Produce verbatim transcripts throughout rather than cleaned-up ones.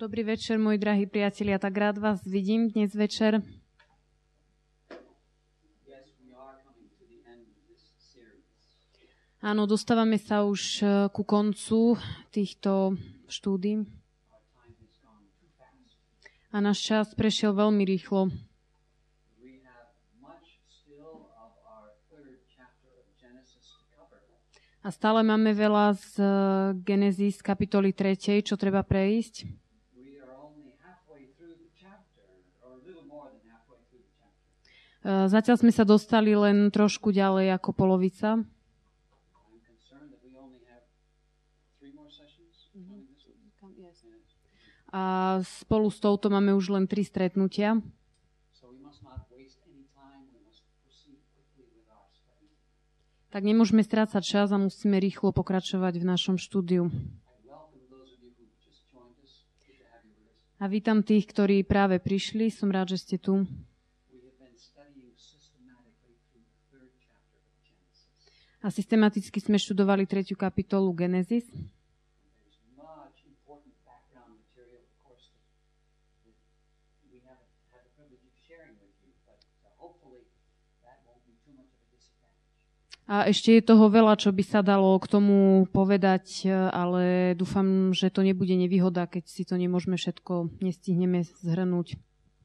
Dobrý večer, moji drahí priatelia, tak rád vás vidím dnes večer. Áno, dostávame sa už ku koncu týchto štúdií. A náš čas prešiel veľmi rýchlo. A stále máme veľa z Genesis kapitoly tretej, čo treba prejsť. Zatiaľ sme sa dostali len trošku ďalej ako polovica. A spolu s touto máme už len tri stretnutia. Tak nemôžeme strácať čas a musíme rýchlo pokračovať v našom štúdiu. A vítam tých, ktorí práve prišli. Som rád, že ste tu. A systematicky sme študovali tretiu kapitolu Genesis. A ešte je toho veľa, čo by sa dalo k tomu povedať, ale dúfam, že to nebude nevýhoda, keď si to nemôžeme všetko, nestihneme zhrnúť.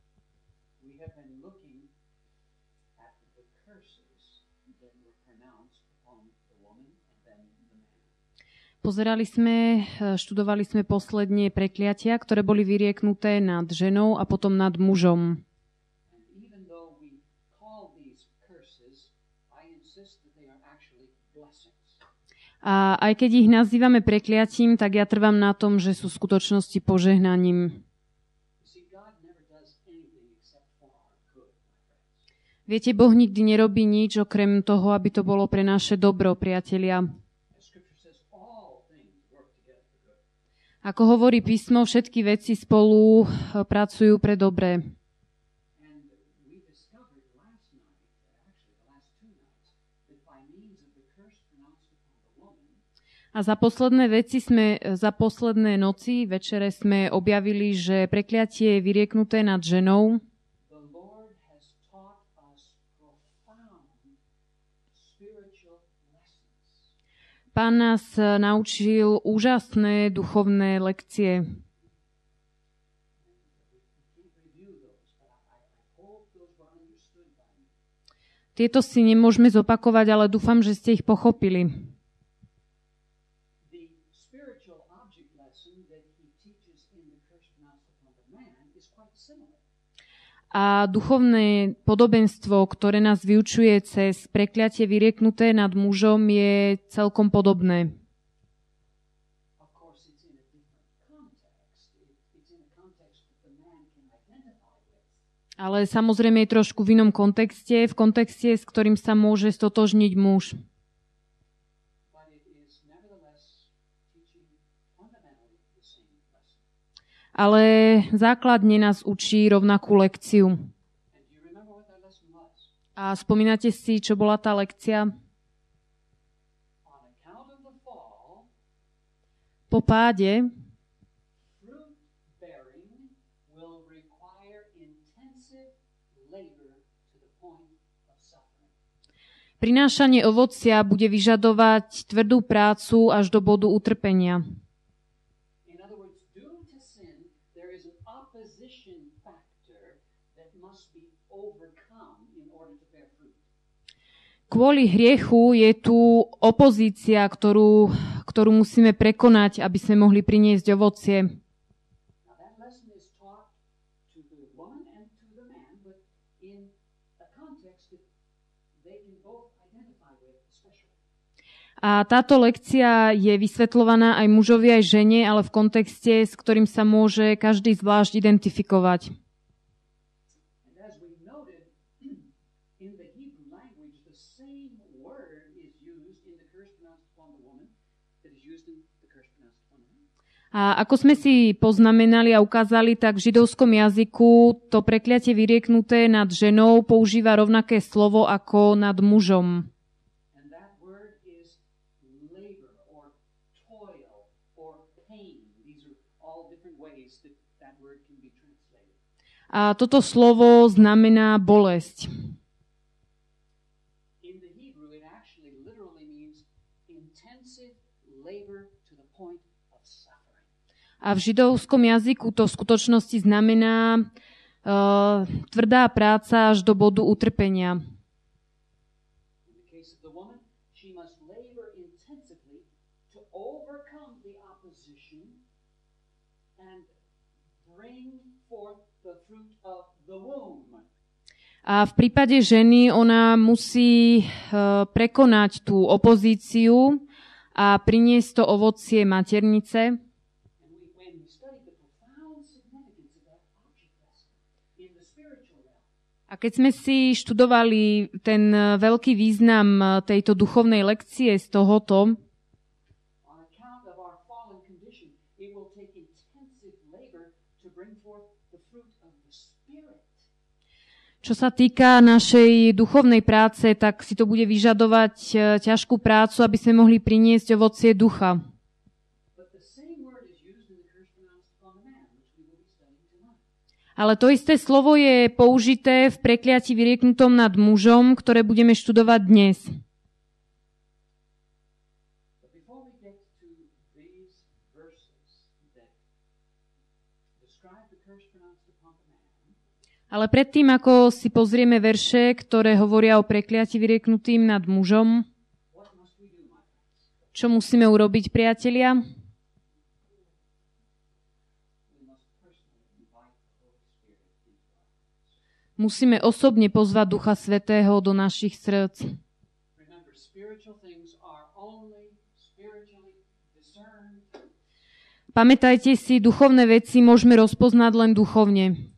Pozerali sme, študovali sme posledne prekliatia, ktoré boli vyrieknuté nad ženou a potom nad mužom. A aj keď ich nazývame prekliatím, tak ja trvám na tom, že sú v skutočnosti požehnaním. Viete, Boh nikdy nerobí nič okrem toho, aby to bolo pre naše dobro, priatelia. Ako hovorí písmo, všetky veci spolu pracujú pre dobré. A za posledné veci sme, za posledné noci, večere sme objavili, že prekliatie je vyrieknuté nad ženou. Pán nás naučil úžasné duchovné lekcie. Tieto si nemôžeme zopakovať, ale dúfam, že ste ich pochopili. A duchovné podobenstvo, ktoré nás vyučuje cez prekliatie vyrieknuté nad mužom, je celkom podobné. Ale samozrejme je trošku v inom kontexte, v kontexte, s ktorým sa môže stotožniť muž. Ale základne nás učí rovnakú lekciu. A spomínate si, čo bola tá lekcia? Po páde prinášanie ovocia bude vyžadovať tvrdú prácu až do bodu utrpenia. Kvôli hriechu je tu opozícia, ktorú, ktorú musíme prekonať, aby sme mohli priniesť ovocie. A táto lekcia je vysvetľovaná aj mužovi, aj žene, ale v kontexte, s ktorým sa môže každý zvlášť identifikovať. A ako sme si poznamenali a ukázali, tak v židovskom jazyku to prekliatie vyrieknuté nad ženou používa rovnaké slovo ako nad mužom. A toto slovo znamená bolesť. A v židovskom jazyku to v skutočnosti znamená uh, tvrdá práca až do bodu utrpenia. A v prípade ženy ona musí uh, prekonať tú opozíciu a priniesť to ovocie maternice. A keď sme si študovali ten veľký význam tejto duchovnej lekcie z tohoto, čo sa týka našej duchovnej práce, tak si to bude vyžadovať ťažkú prácu, aby sme mohli priniesť ovocie ducha. Ale to isté slovo je použité v prekliatí vyrieknutom nad mužom, ktoré budeme študovať dnes. Ale predtým, ako si pozrieme verše, ktoré hovoria o prekliatí vyrieknutým nad mužom, čo musíme urobiť, priatelia? Musíme osobne pozvať Ducha Svätého do našich srdc. Pamätajte si, duchovné veci môžeme rozpoznať len duchovne.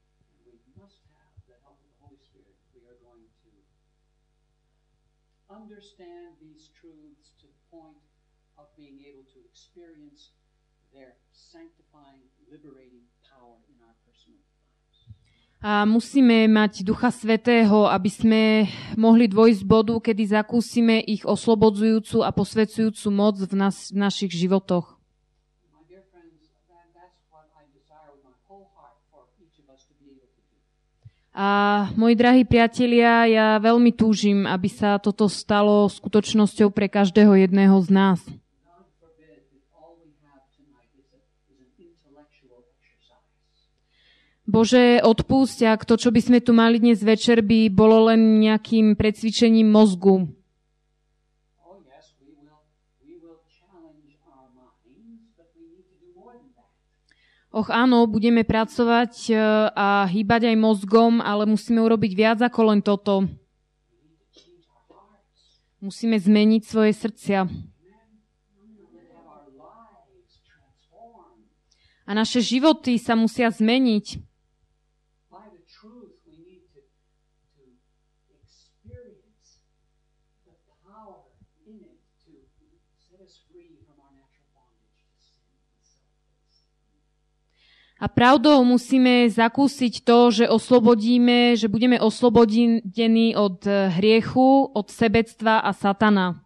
A musíme mať Ducha Svätého, aby sme mohli dôjsť z bodu, kedy zakúsime ich oslobodzujúcu a posvedzujúcu moc v, nás, v našich životoch. A moji drahí priatelia, ja veľmi túžim, aby sa toto stalo skutočnosťou pre každého jedného z nás. Bože, odpúšť, ak to, čo by sme tu mali dnes večer, by bolo len nejakým precvičením mozgu. Och áno, budeme pracovať a hýbať aj mozgom, ale musíme urobiť viac ako len toto. Musíme zmeniť svoje srdcia. A naše životy sa musia zmeniť. A pravdou musíme zakúsiť to, že oslobodíme, že budeme oslobodení od hriechu, od sebectva a satana.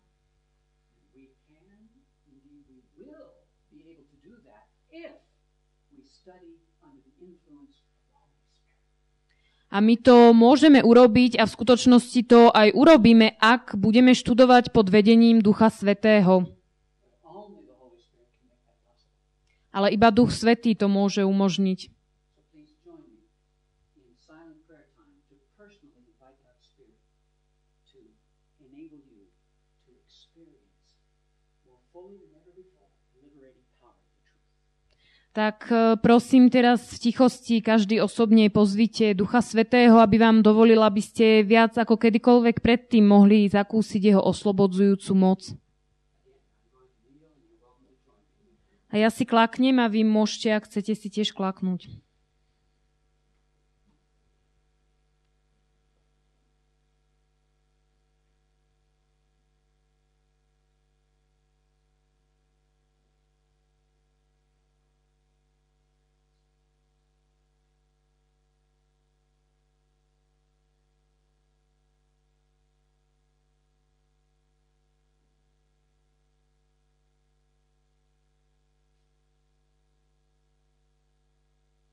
A my to môžeme urobiť a v skutočnosti to aj urobíme, ak budeme študovať pod vedením Ducha Svätého. Ale iba Duch Svätý to môže umožniť. Tak prosím teraz v tichosti každý osobne pozvite Ducha Svätého, aby vám dovolil, aby ste viac ako kedykoľvek predtým mohli zakúsiť jeho oslobodzujúcu moc. A ja si klaknem a vy môžete, ak chcete, si tiež klaknúť.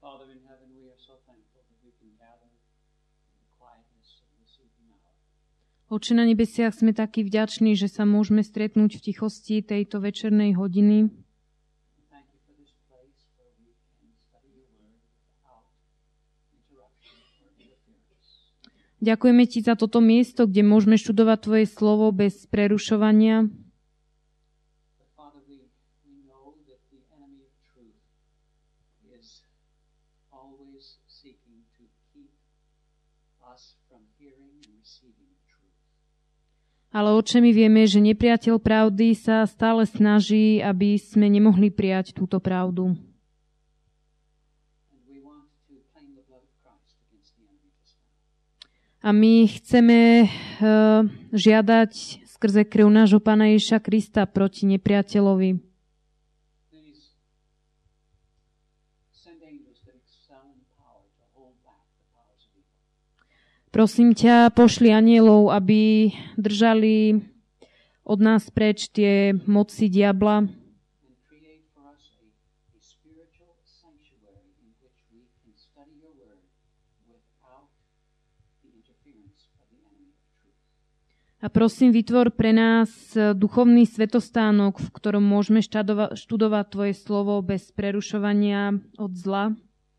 Father in heaven, we are so thankful that we can gather in the quietness of this evening hour. Oče na nebesiach, sme takí vďační, že sa môžeme stretnúť v tichosti tejto večernej hodiny. Thank you for this place where we can study your word without interruption or interference. Ďakujeme ti za toto miesto, kde môžeme študovať tvoje slovo bez prerušovania. But Father, we, we know that the enemy of truth is always seeking to keep us from hearing and receiving the truth. Ale oče, my vieme, že nepriateľ pravdy sa stále snaží, aby sme nemohli prijať túto pravdu. And we want to claim the blood of Christ against the enemy just now. A my chceme uh, žiadať skrze krv nášho Pána Ježiša Krista proti nepriateľovi. Please send angels that excel in power to hold back the powers of evil. Prosím ťa, pošli anielov, aby držali od nás preč tie moci diabla And create for us a, a spiritual sanctuary in which we can study your word without the interference of the enemy of truth. a prosím, vytvor pre nás duchovný svetostánok, v ktorom môžeme študova- študovať tvoje slovo bez prerušovania od zla.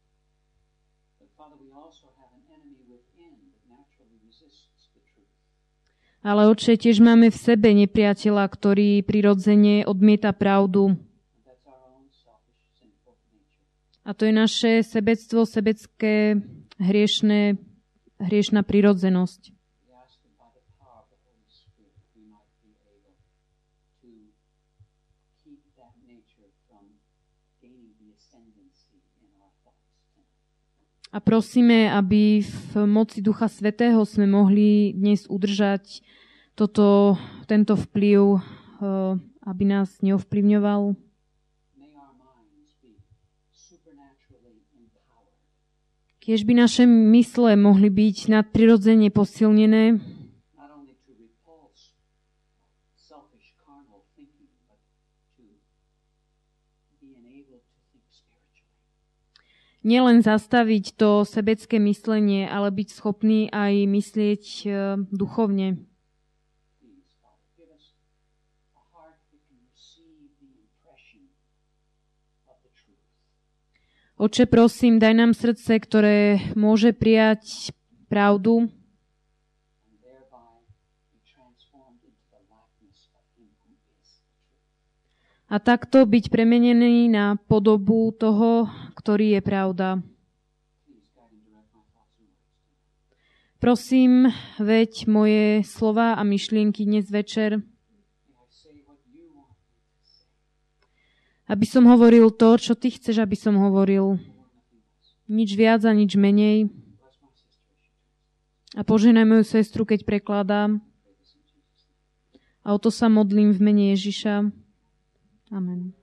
But Father, we also have an enemy within that naturally resists the truth. Ale oče, tiež máme v sebe nepriateľa, ktorý prirodzene odmieta pravdu. And that's our own selfish, sinful nature. A to je naše sebectvo, sebecké, hriešné, hriešná prirodzenosť. We ask that by the power of the Holy Spirit we might be able to keep that nature from gaining the ascendancy in our thoughts tonight. A prosíme, aby v moci Ducha Svätého sme mohli dnes udržať toto, tento vplyv, eh, aby nás neovplyvňoval. May our minds be supernaturally empowered Kiež by naše mysle mohli byť nadprirodzene posilnené, not only to repulse selfish carnal thinking, but to be enabled to think spiritually. nielen zastaviť to sebecké myslenie, ale byť schopný aj myslieť eh, duchovne. Please, Father, give us a heart that can receive the impression of the truth. Oče, prosím, daj nám srdce, ktoré môže prijať pravdu And thereby be transformed into the likeness of Him who is the truth. a takto byť premenený na podobu toho, ktorý je pravda. Please guide and direct my thoughts and words tonight. Prosím, veď moje slova a myšlienky dnes večer, May I say what you want me to say, aby som hovoril to, čo ty chceš, aby som hovoril. or nothing else. Nič viac a nič menej. Bless my sister as she translates. A poženaj moju sestru, keď prekladám. Pray this in Jesus' name. A o to sa modlím v mene Ježiša. Amen.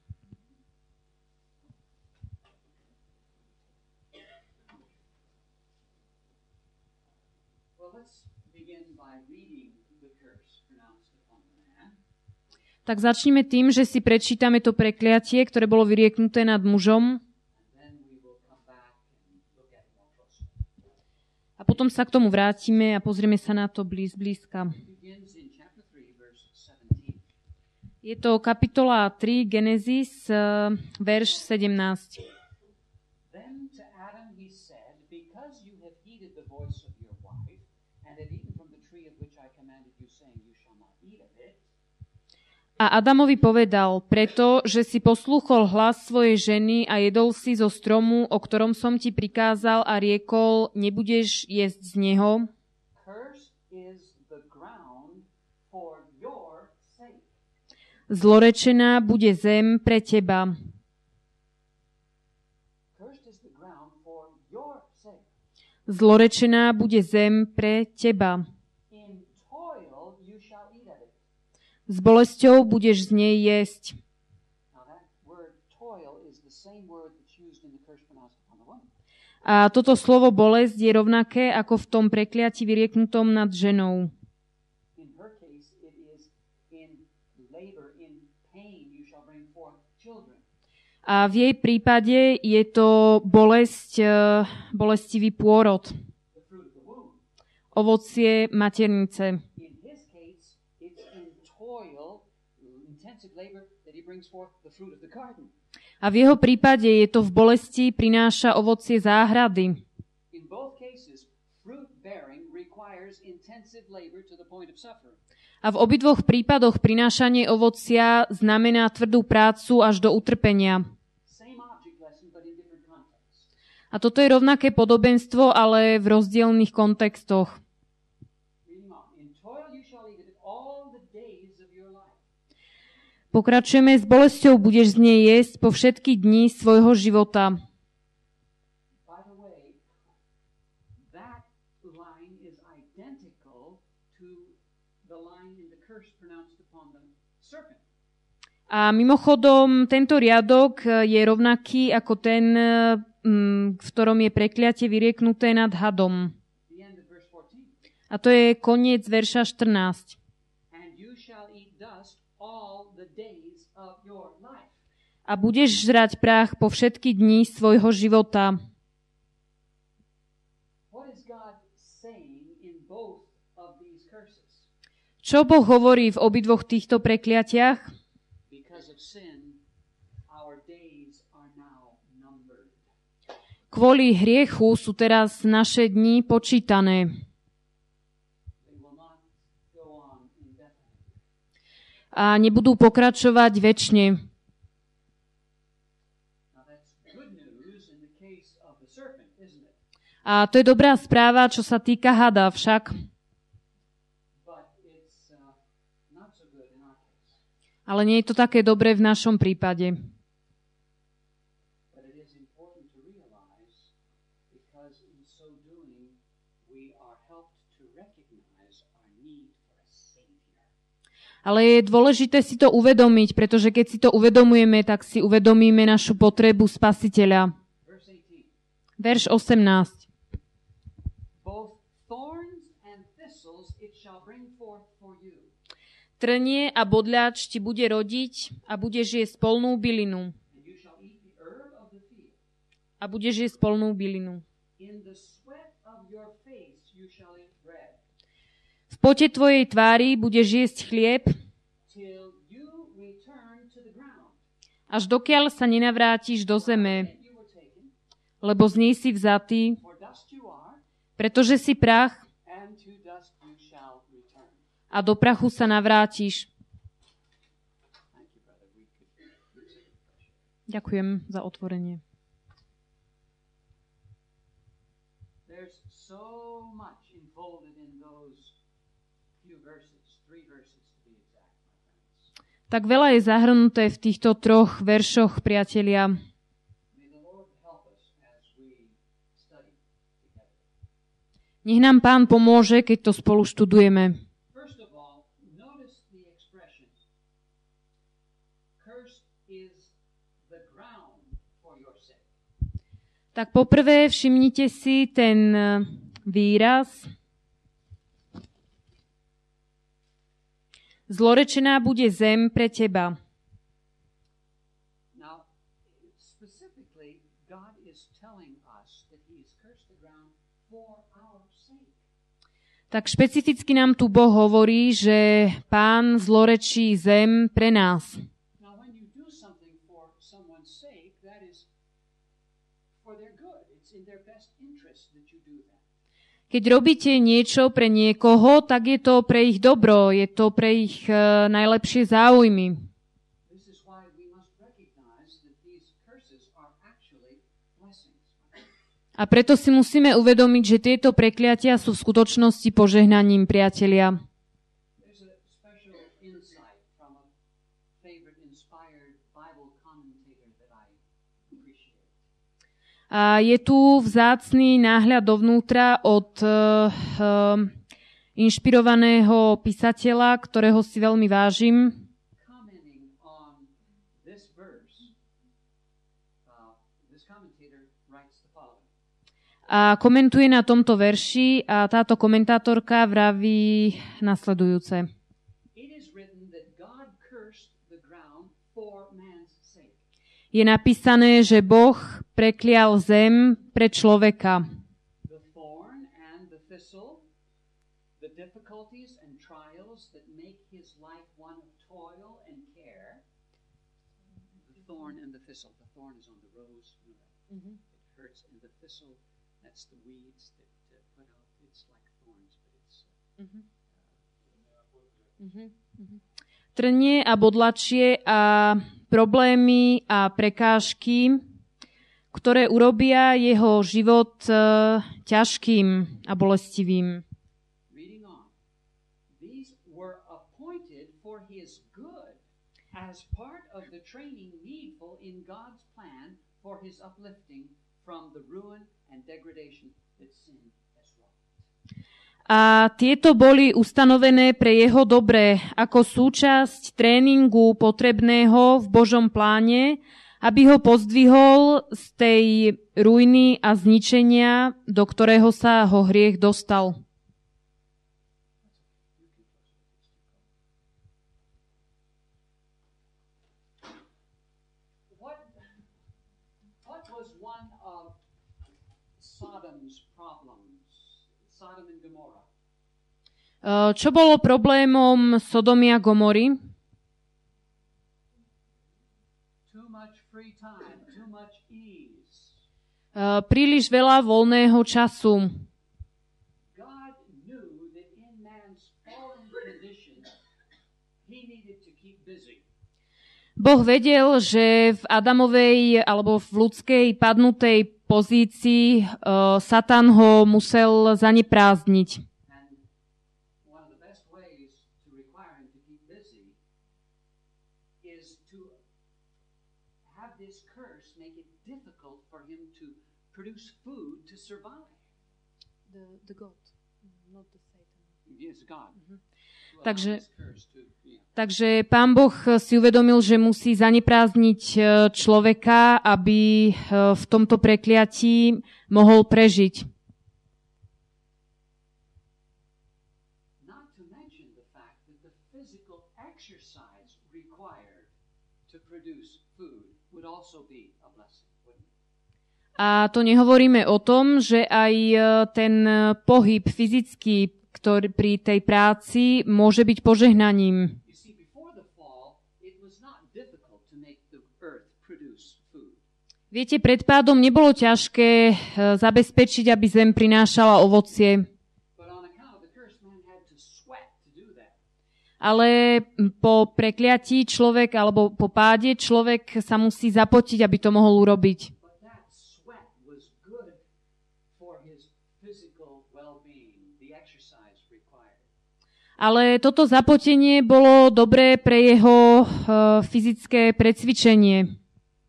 Well, let's begin by reading the curse pronounced upon the man. Tak začneme tým, že si prečítame to prekliatie, ktoré bolo vyrieknuté nad mužom. And then we will come back and look at it more closely. A potom sa k tomu vrátime a pozrieme sa na to blíz, blízka. It begins in chapter three, verse seventeen. Je to kapitola tri, Genesis, eh, verš sedemnásť. Then to Adam he said, because you have heeded the voice of your wife, and have eaten from the tree of which I commanded you, saying, you shall not eat of it, A Adamovi povedal, preto, že si poslúchol hlas svojej ženy a jedol si zo stromu, o ktorom som ti prikázal a riekol, nebudeš jesť z neho. cursed is the ground for your sake. Zlorečená bude zem pre teba. Cursed is the ground for your sake. Zlorečená bude zem pre teba. In toil you shall eat of it. S bolesťou budeš z nej jesť. Now that word toil is the same word that's used in the curse pronounced upon the woman. A toto slovo bolesť je rovnaké ako v tom prekliati vyrieknutom nad ženou. In her case, it is in labor, in pain you shall bring forth children. A v jej prípade je to bolesť, bolestivý pôrod. Ovocie maternice. A v jeho prípade je to v bolesti prináša ovocie záhrady. A v obidvoch prípadoch prinášanie ovocia znamená tvrdú prácu až do utrpenia. A toto je rovnaké podobenstvo, ale v rozdielnych kontextoch. Pokračujeme, s bolesťou budeš z nej jesť po všetky dni svojho života. A mimochodom, tento riadok je rovnaký ako ten, v ktorom je prekliatie vyrieknuté nad hadom. A to je koniec verša štrnásť. A budeš žrať prach po všetky dni svojho života. Čo Boh hovorí v obidvoch týchto prekliatiach? Kvôli hriechu sú teraz naše dni počítané. A nebudú pokračovať večne. A to je dobrá správa, čo sa týka hada však. Ale nie je to také dobré v našom prípade. Ale je dôležité si to uvedomiť, pretože keď si to uvedomujeme, tak si uvedomíme našu potrebu Spasiteľa. Verš osemnásť. Trnie a bodľač ti bude rodiť a budeš jesť polnú bylinu. A budeš jesť polnú bylinu. V pote tvojej tvári budeš jesť chlieb, až dokiaľ sa nenavrátiš do zeme, lebo z nej si vzatý, pretože si prach a do prachu sa navrátiš. Ďakujem za otvorenie. Tak veľa je zahrnuté v týchto troch veršoch, priatelia. Nech nám Pán pomôže, keď to spolu študujeme. Tak poprvé všimnite si ten výraz. Zlorečená bude zem pre teba. Tak špecificky nám tu Boh hovorí, že Pán zlorečí zem pre nás. Keď robíte niečo pre niekoho, tak je to pre ich dobro, je to pre ich uh, najlepšie záujmy. A preto si musíme uvedomiť, že tieto prekliatia sú v skutočnosti požehnaním, priatelia. A je tu vzácny náhľad dovnútra od uh, uh, inšpirovaného písateľa, ktorého si veľmi vážim. A komentuje na tomto verši a táto komentátorka vraví nasledujúce. je napísané, že Boh preklial zem pre človeka. The thorn and the thistle, the difficulties and trials that make his life one of toil and care. The thorn and the thistle. The thorn is on the rose. Mm-hmm. It hurts. And the thistle, that's the weeds that uh, put out. It's like thorns, but it's... Uh, mm-hmm. Mm-hmm. Mm-hmm. Trnie a bodlačie a problémy a prekážky, ktoré urobia jeho život uh, ťažkým a bolestivým. Reading on. These were appointed for his good as part of the training needful in God's plan for his uplifting from the ruin and degradation that sin has wrought. A tieto boli ustanovené pre jeho dobré ako súčasť tréningu potrebného v Božom pláne, aby ho pozdvihol z tej ruiny a zničenia, do ktorého sa ho hriech dostal. What, what was one of Sodom's problems? Sodom and Gomorrah. Čo bolo problémom Sodomy a Gomory? Too much free time, too much ease. Príliš veľa voľného času. God knew that in man's fallen condition, he needed to keep busy. Boh vedel, že v Adamovej alebo v ľudskej padnutej pozícii uh, Satan ho musel zaneprázdniť. Produce food to survive. The, the God, not the Satan. Yes, God. Mm-hmm. Well, takže, yeah. takže Pán Boh si uvedomil, že musí zaneprázdniť človeka, aby v tomto prekliatí mohol prežiť. Not to mention the fact that the physical exercise required to produce food would also be a blessing. A to nehovoríme o tom, že aj ten pohyb fyzický, ktorý pri tej práci môže byť požehnaním. Viete, pred pádom nebolo ťažké zabezpečiť, aby zem prinášala ovocie. Ale po prekliatí človek, alebo po páde človek sa musí zapotiť, aby to mohol urobiť. Ale toto zapotenie bolo dobré pre jeho uh, fyzické precvičenie.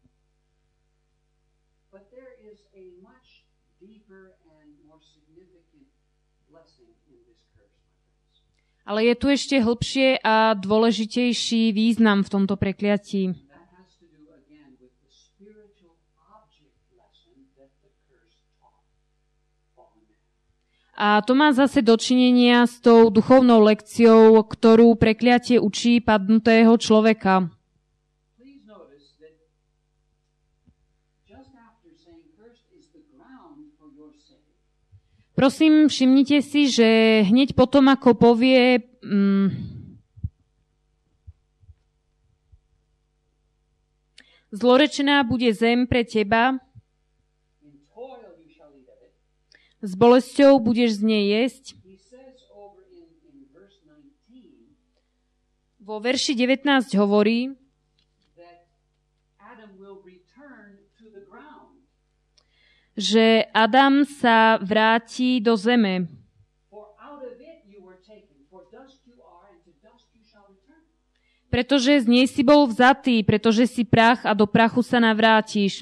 Ale je tu ešte hlbšie a dôležitejší význam v tomto prekliatí. A to má zase dočinenia s tou duchovnou lekciou, ktorú prekliatie učí padnutého človeka. Prosím, všimnite si, že hneď potom, ako povie mm, zlorečená bude zem pre teba, s bolesťou budeš z nej jesť. Vo verši devätnásť hovorí, že Adam sa vráti do zeme. Pretože z nej si bol vzatý, pretože si prach a do prachu sa navrátiš.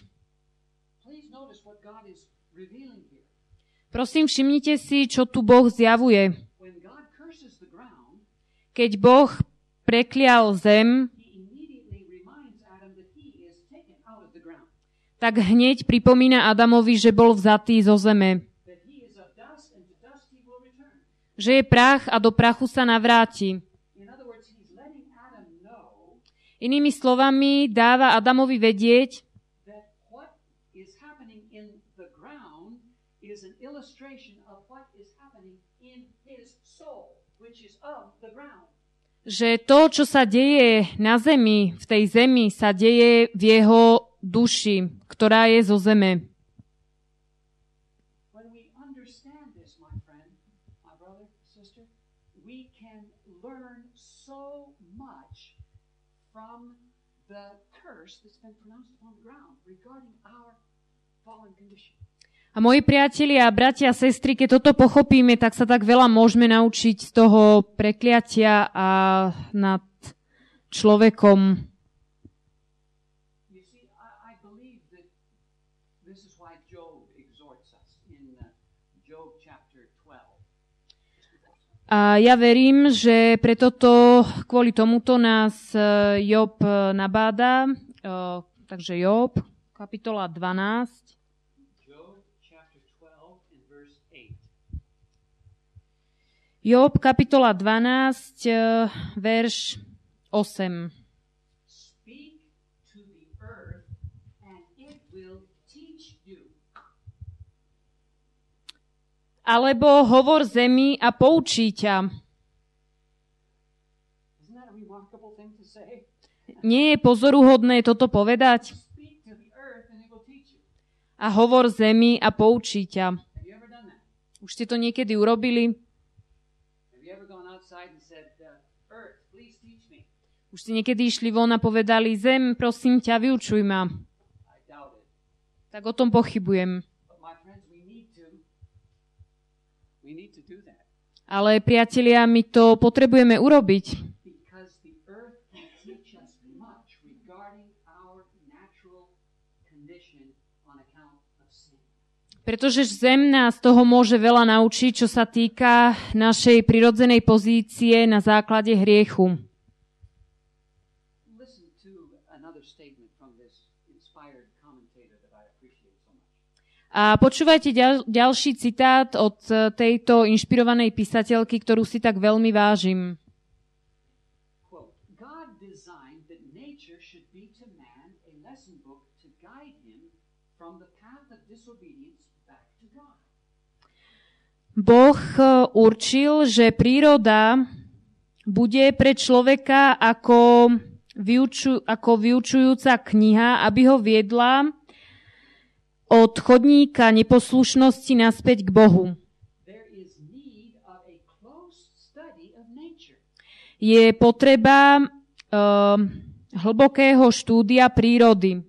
Prosím, všimnite si, čo tu Boh zjavuje. Keď Boh preklial zem, tak hneď pripomína Adamovi, že bol vzatý zo zeme. Že je prach a do prachu sa navráti. Inými slovami dáva Adamovi vedieť, is an illustration of what is happening in his soul, which is of the ground. Že to, čo sa deje na zemi, v tej zemi, sa deje v jeho duši, ktorá je zo zeme. When we understand this, my friend, my brother, sister, we can learn so much from the curse that's been pronounced upon the ground regarding our fallen condition. A moji priatelia, bratia a sestry, keď toto pochopíme, tak sa tak veľa môžeme naučiť z toho prekliatia a nad človekom. You see, I, I believe that this is why Job exhorts us in uh, Job chapter twelve. A ja verím, že preto to, kvôli tomuto nás Job nabáda. Takže Job, kapitola dvanásť. Job, kapitola dvanásť, verš osem. Speak to the earth and it will teach you. Alebo hovor zemi a poučí ťa. Isn't that a remarkable thing to say? Nie je pozoruhodné toto povedať? Speak to the earth and it will teach you. A hovor zemi a poučí ťa. Have you ever done that? Už ste to niekedy urobili? Už ste niekedy išli von a povedali, zem, prosím ťa, vyučuj ma. Tak o tom pochybujem. Ale priatelia, my to potrebujeme urobiť. Pretože zem nás toho môže veľa naučiť, čo sa týka našej prirodzenej pozície na základe hriechu. A počúvajte ďal, ďalší citát od tejto inšpirovanej písateľky, ktorú si tak veľmi vážim. God designed that nature should be to man a lesson book to guide him from the path of disobedience back to God. Boh určil, že príroda bude pre človeka ako, vyuču, ako vyučujúca kniha, aby ho viedla od chodníka neposlušnosti naspäť k Bohu. Je potreba uh, hlbokého štúdia prírody.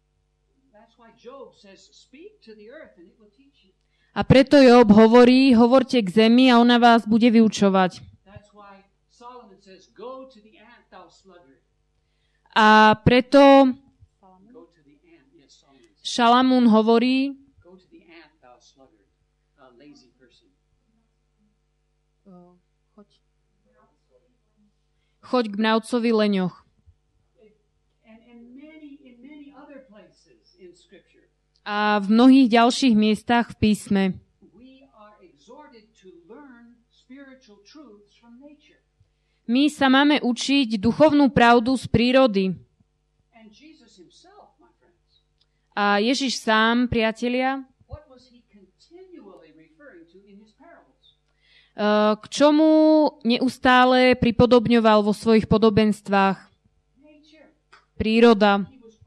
A preto Job hovorí, hovorte k zemi a ona vás bude vyučovať. A preto Šalamún hovorí, choď k mravcovi leňoch. A v mnohých ďalších miestach v písme. My sa máme učiť duchovnú pravdu z prírody. A Ježiš sám, priatelia, k čomu neustále pripodobňoval vo svojich podobenstvách? Príroda.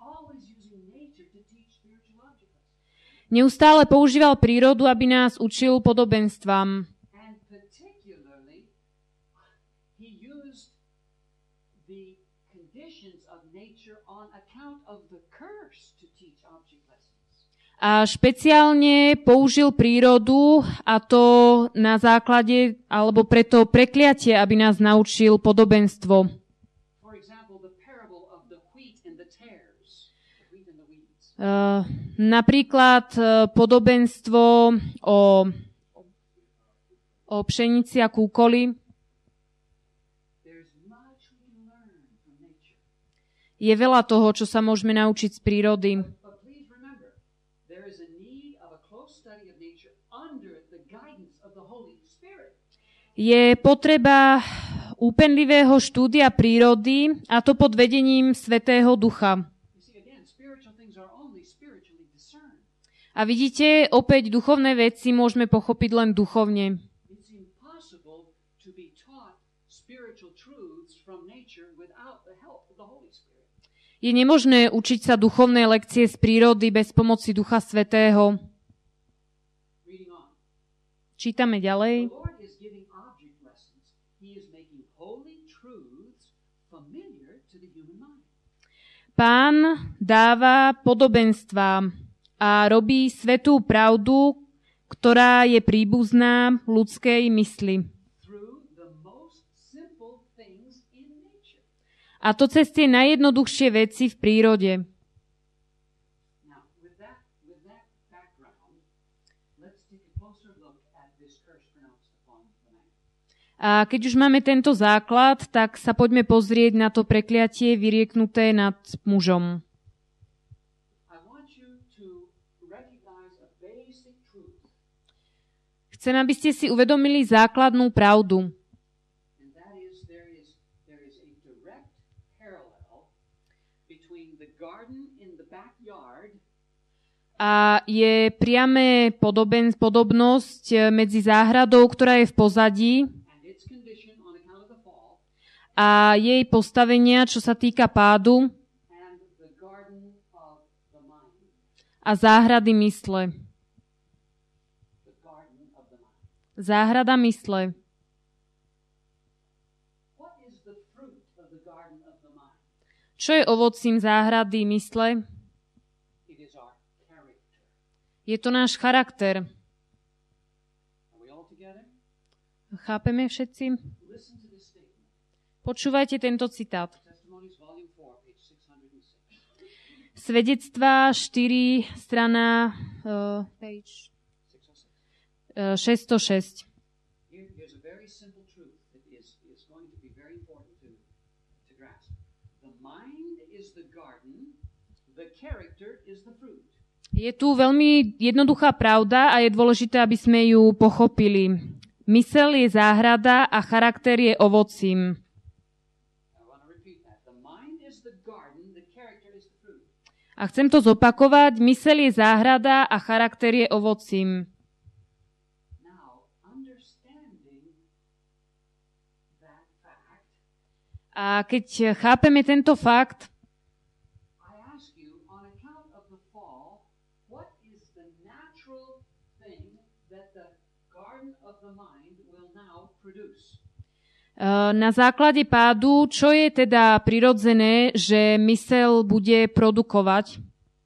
Neustále používal prírodu, aby nás učil podobenstvám. A špeciálne použil prírodu, a to na základe, alebo preto prekliatie, aby nás naučil podobenstvo. Uh, napríklad uh, podobenstvo o, o pšenici a kúkoli. Je veľa toho, čo sa môžeme naučiť z prírody. Je potreba úpenlivého štúdia prírody, a to pod vedením Svätého Ducha. A vidíte, opäť duchovné veci môžeme pochopiť len duchovne. It's impossible to be taught spiritual truths from nature without the help of the Holy Spirit. Je nemožné učiť sa duchovné lekcie z prírody bez pomoci Ducha Svätého. Reading on. Čítame ďalej. The Lord is giving object lessons. He is making holy truths familiar to the human mind. Pán dáva podobenstvá a robí svätú pravdu, ktorá je príbuzná ľudskej mysli. Through the most simple things in nature. A to cez tie najjednoduchšie veci v prírode. Now, with that, with that background, let's take a closer look at this curse pronounced upon the man. A keď už máme tento základ, tak sa poďme pozrieť na to prekliatie vyrieknuté nad mužom. I want you to recognize a basic truth, Chcem, aby ste si uvedomili základnú pravdu. and that is there is there is a direct parallel between the garden in the backyard A je priame podoben, podobnosť medzi záhradou, ktorá je v pozadí, and its condition on account of the fall, a jej postavenia, čo sa týka pádu, and the garden of the mind. a záhrady mysle. The garden of the mind. Záhrada mysle. What is the fruit of the garden of the mind? Čo je ovocím záhrady mysle? It is our character. Je to náš charakter. Are we all together? Chápeme všetci? Listen to this statement. Počúvajte tento citát. Testimonies, volume four, page six hundred six. Svedectvá štyri, strana uh, page six oh six. uh, šesťstošesť. Here, here's a very simple truth that is, is going to be very important to, to grasp. The mind is the garden, the character is the fruit. Je tu veľmi jednoduchá pravda a je dôležité, aby sme ju pochopili. Mysel je záhrada a charakter je ovocím. I want to repeat that. The mind is the garden, the character is the fruit. A chcem to zopakovať. Mysel je záhrada a charakter je ovocím. Now, understanding that fact, A keď chápeme tento fakt, I ask you, on account of the fall, what is the natural thing that the garden of the mind will now produce? na základe pádu, čo je teda prirodzené, že mysel bude produkovať?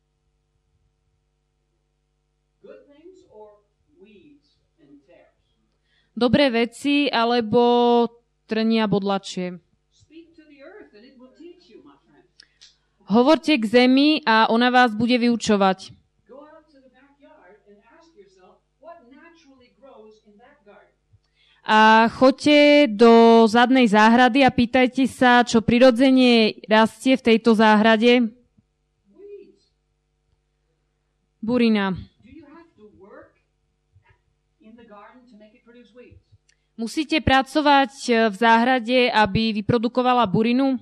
Good things or weeds and tares? Dobré veci alebo trnia bodlačie? Speak to the earth and it will teach you, my friend. Hovorte k zemi a ona vás bude vyučovať. Go out to the backyard and ask yourself what naturally grows in that garden. A choďte do zadnej záhrady a pýtajte sa, čo prirodzene rastie v tejto záhrade. Weeds. Burina. Do you have to work in the garden to make it produce weeds? Musíte pracovať v záhrade, aby vyprodukovala burinu?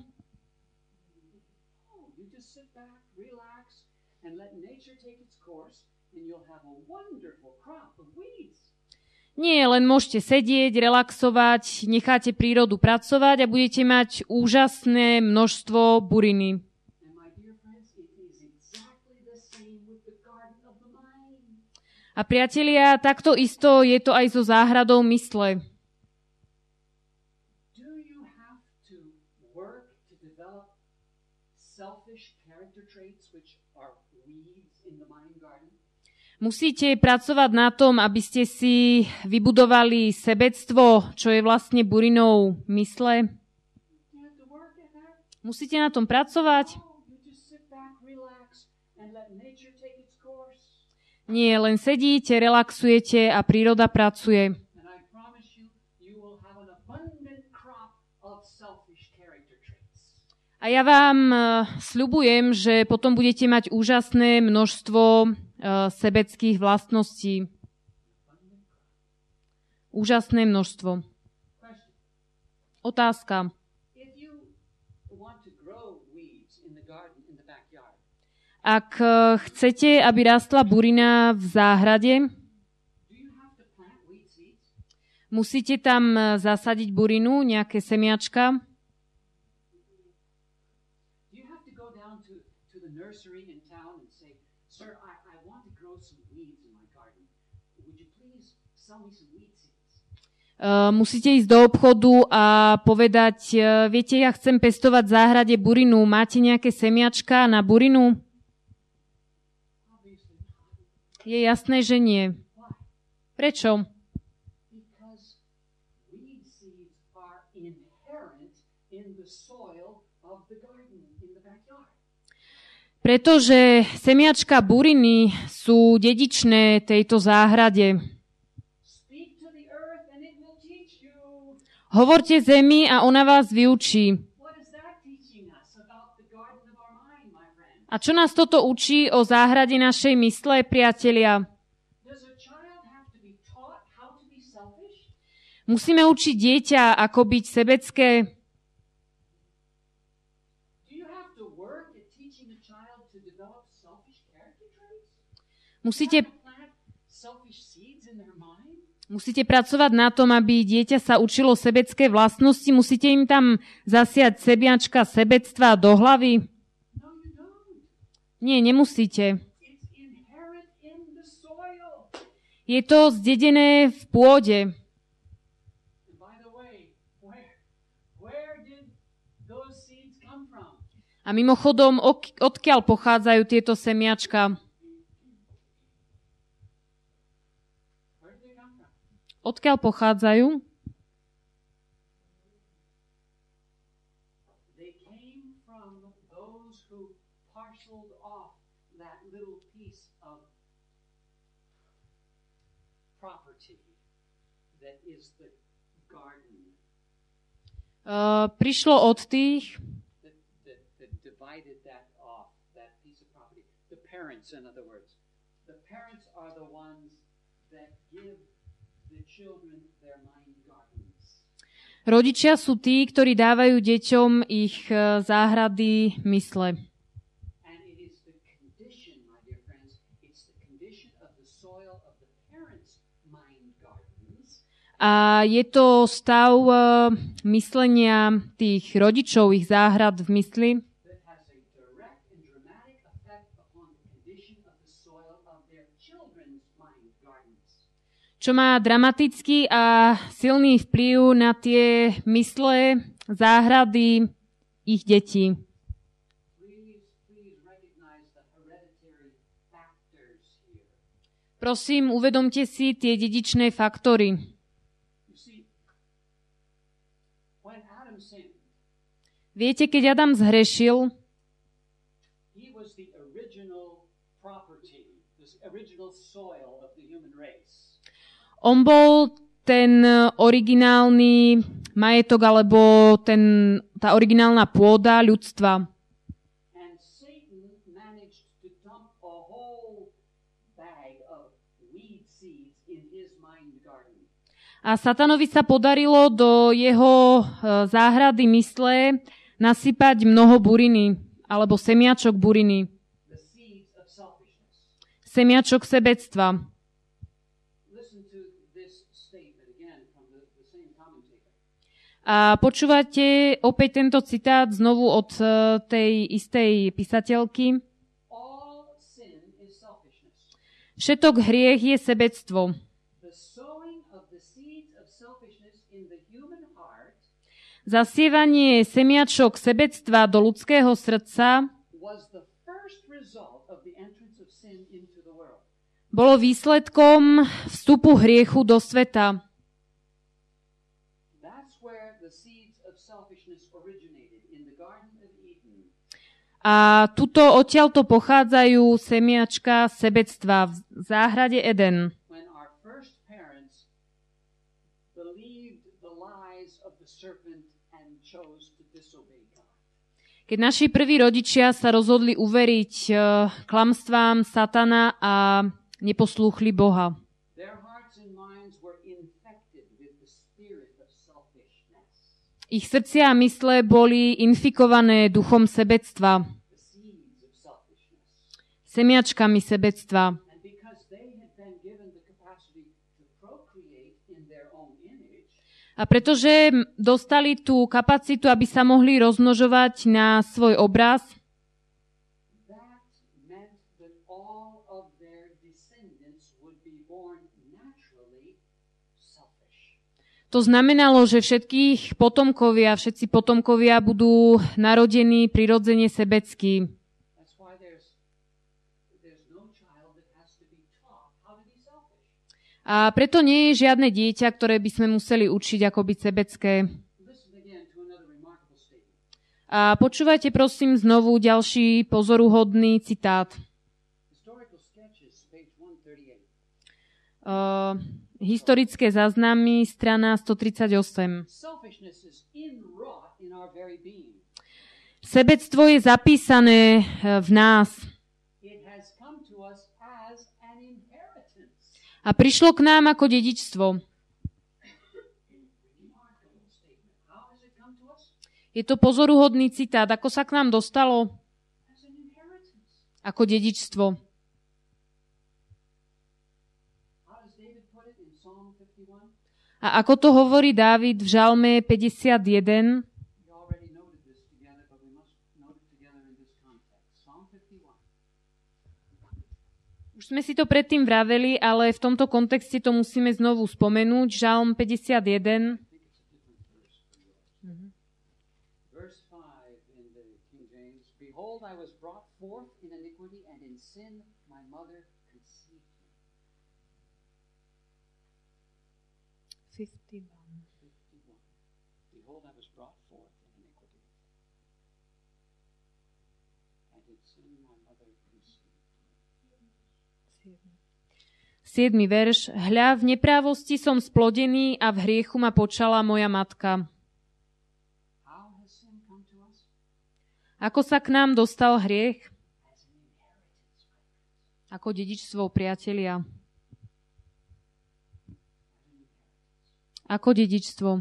Oh, you just sit back, relax, and let nature take its course, and you'll have a wonderful crop of weeds. Nie, len môžete sedieť, relaxovať, necháte prírodu pracovať a budete mať úžasné množstvo buriny. And my dear friends, it is exactly the same with the garden of the mind. A priatelia, takto isto je to aj so záhradou mysle. Do you have to work to develop selfish character traits which are weeds in the mind garden? Musíte pracovať na tom, aby ste si vybudovali sebectvo, čo je vlastne burinou mysle. You have to work at that. Musíte na tom pracovať. Oh, you just sit back, relax, and let nature take its course. Nie, len sedíte, relaxujete a príroda pracuje. And I promise you, you will have an abundant crop of selfish character traits. A ja vám uh, sľubujem, že potom budete mať úžasné množstvo uh, sebeckých vlastností. Úžasné množstvo. Question. Otázka. If you want to grow weeds in the garden, in the backyard, Ak chcete, aby rástla burina v záhrade, musíte tam zasadiť burinu, nejaké semiačka. Uh, musíte ísť do obchodu a povedať, uh, viete, ja chcem pestovať v záhrade burinu, máte nejaké semiačka na burinu? Je jasné, že nie. Prečo? Pretože semiačka buriny sú dedičné tejto záhrade. Hovorte zemi a ona vás vyučí. A čo nás toto učí o záhrade našej mysle, priatelia? Musíme učiť dieťa, ako byť sebecké. Musíte Musíte pracovať na tom, aby dieťa sa učilo sebecké vlastnosti. Musíte im tam zasiať semiačka sebectva do hlavy? Nie, nemusíte. Je to zdedené v pôde. A mimochodom, odkiaľ pochádzajú tieto semiačka? Odkiaľ pochádzajú? Uh, prišlo od tých, rodičia sú tí, ktorí dávajú deťom ich záhrady mysle. A je to stav uh, myslenia tých rodičov, ich záhrad v mysli, čo má dramatický a silný vplyv na tie mysle, záhrady ich detí. Prosím, uvedomte si tie dedičné faktory. Viete, keď Adam zhrešil, on bol ten originálny majetok, alebo ten, tá originálna pôda ľudstva. A Satanovi sa podarilo do jeho záhrady mysle nasypať mnoho buriny, alebo semiačok buriny. Semiačok sebectva. A počúvate opäť tento citát znovu od tej istej písateľky. Všetok hriech je sebectvo. Zasievanie semiačok sebectva do ľudského srdca bolo výsledkom vstupu hriechu do sveta. A tuto odtiaľto pochádzajú semiačka sebectva v záhrade Eden. Keď naši prví rodičia sa rozhodli uveriť uh, klamstvám Satana a neposlúchli Boha. Ich srdcia a mysle boli infikované duchom sebectva. semiačkami sebectva. A pretože dostali tú kapacitu, aby sa mohli rozmnožovať na svoj obraz, to znamenalo, že všetkých potomkovia, všetci potomkovia budú narodení prirodzene sebeckí. A preto nie je žiadne dieťa, ktoré by sme museli učiť, ako byť sebecké. A počúvajte prosím znovu ďalší pozoruhodný citát. Uh, historické záznamy, strana stotridsaťosem. Sebectvo je zapísané v nás. A prišlo k nám ako dedičstvo. Je to pozoruhodný citát. Ako sa k nám dostalo? Ako dedičstvo. A ako to hovorí Dávid v Žalme päťdesiatjeden? Už sme si to predtým vraveli, ale v tomto kontexte to musíme znovu spomenúť. Žalm päťdesiatjeden. Verse five in the King James. Behold, I was brought forth in iniquity, and in sin my mother conceived me. fifty-one. fifty-one. Behold, I was brought forth in iniquity, and in sin my mother conceived me. siedmy verš. Hľa, v neprávosti som splodený a v hriechu ma počala moja matka. Ako sa k nám dostal hriech? Ako dedičstvo, priatelia. Ako dedičstvo.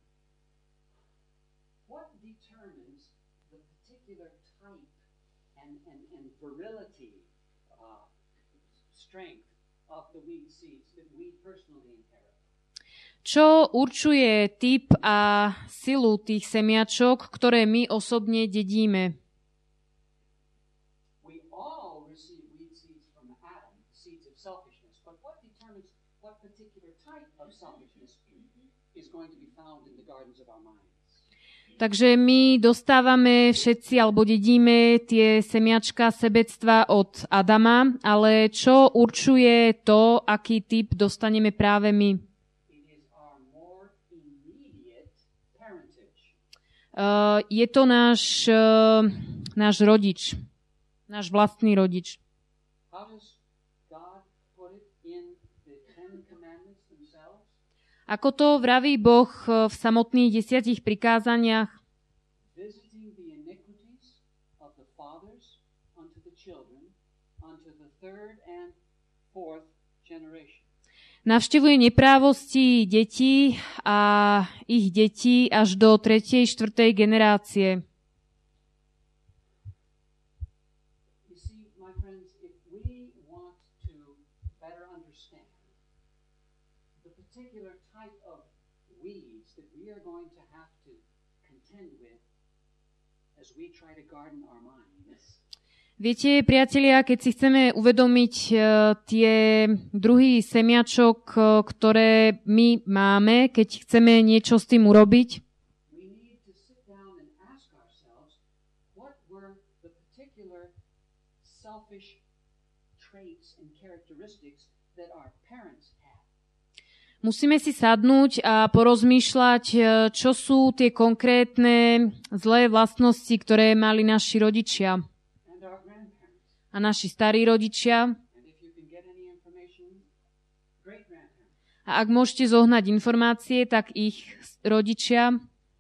What determines the particular type and, and, and virility, uh, strength of the weed seeds that we personally inherit? Čo určuje typ a silu tých semiačok, ktoré my osobne dedíme? We all receive weed seeds from Adam, seeds of selfishness, but what determines what particular type of selfishness is going to be found in the gardens of our minds? Takže my dostávame všetci, alebo dedíme tie semiačka sebectva od Adama, ale čo určuje to, aký typ dostaneme práve my? Uh, je to náš, uh, náš rodič, náš vlastný rodič. Ako to vraví Boh v samotných desiatich prikázaniach? Navštevuje neprávosti detí a ich detí až do tretej, štvrtej generácie. Viete, priatelia, keď si chceme uvedomiť uh, tie druhy semiačok, uh, ktoré my máme, keď chceme niečo s tým urobiť, musíme si sadnúť a porozmýšľať, čo sú tie konkrétne zlé vlastnosti, ktoré mali naši rodičia a naši starí rodičia. A ak môžete zohnať informácie, tak ich rodičia.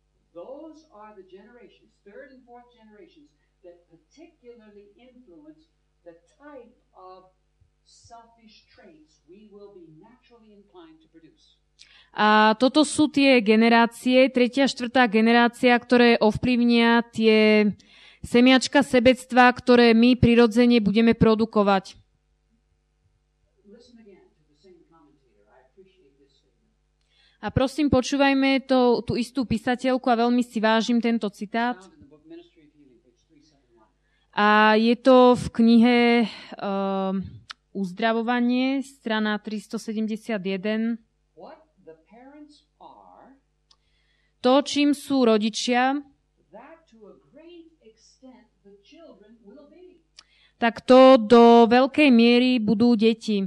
A toto sú tie generácie, tretia, štvrtá generácia, ktoré ovplyvnia tie semiačka sebectva, ktoré my prirodzene budeme produkovať. A prosím, počúvajme to, tú istú písateľku a veľmi si vážim tento citát. A je to v knihe uh, Uzdravovanie, strana tristosedemdesiatjeden. To, čím sú rodičia, tak to do veľkej miery budú deti.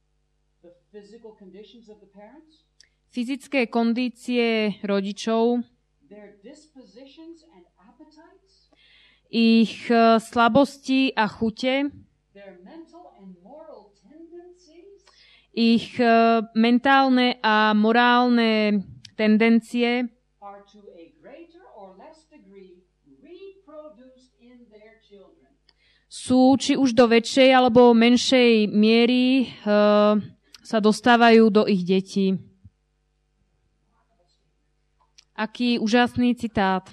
Fyzické kondície rodičov, ich slabosti a chute, ich mentálne a morálne tendencie sú či už do väčšej alebo menšej miery uh, sa dostávajú do ich detí. Aký úžasný citát.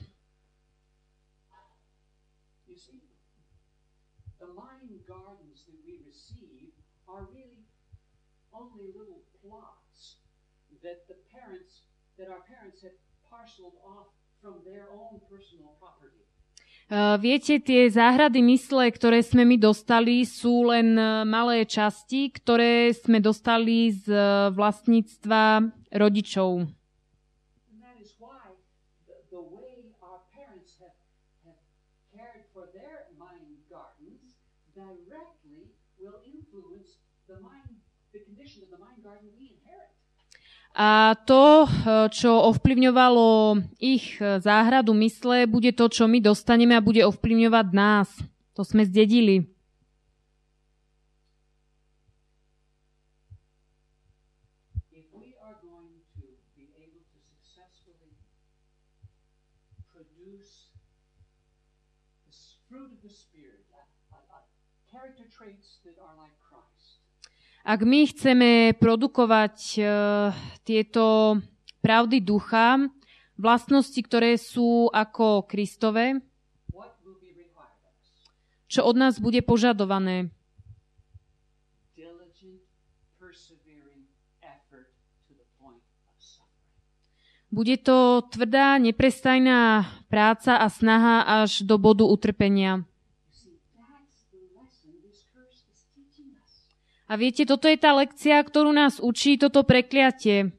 Uh, viete, tie záhrady mysle, ktoré sme my dostali, sú len malé časti, ktoré sme dostali z vlastníctva rodičov. A to, čo ovplyvňovalo ich záhradu mysle, bude to, čo my dostaneme a bude ovplyvňovať nás. To sme zdedili. Ak my chceme produkovať uh, tieto pravdy ducha, vlastnosti, ktoré sú ako Kristove, čo od nás bude požadované? Bude to tvrdá, neprestajná práca a snaha až do bodu utrpenia. A viete, toto je tá lekcia, ktorú nás učí toto prekliatie.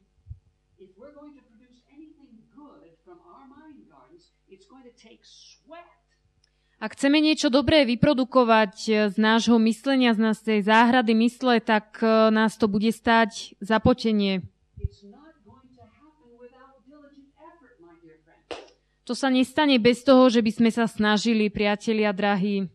Ak chceme niečo dobré vyprodukovať z nášho myslenia, z našej záhrady mysle, tak nás to bude stáť zapotenie. To sa nestane bez toho, že by sme sa snažili, priatelia drahí.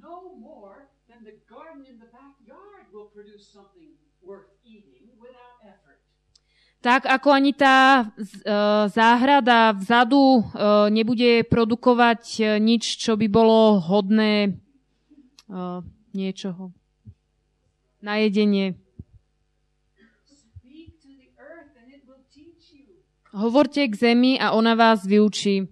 Tak ako ani tá záhrada vzadu nebude produkovať nič, čo by bolo hodné niečoho. Na jedenie. Hovorte k zemi a ona vás vyučí.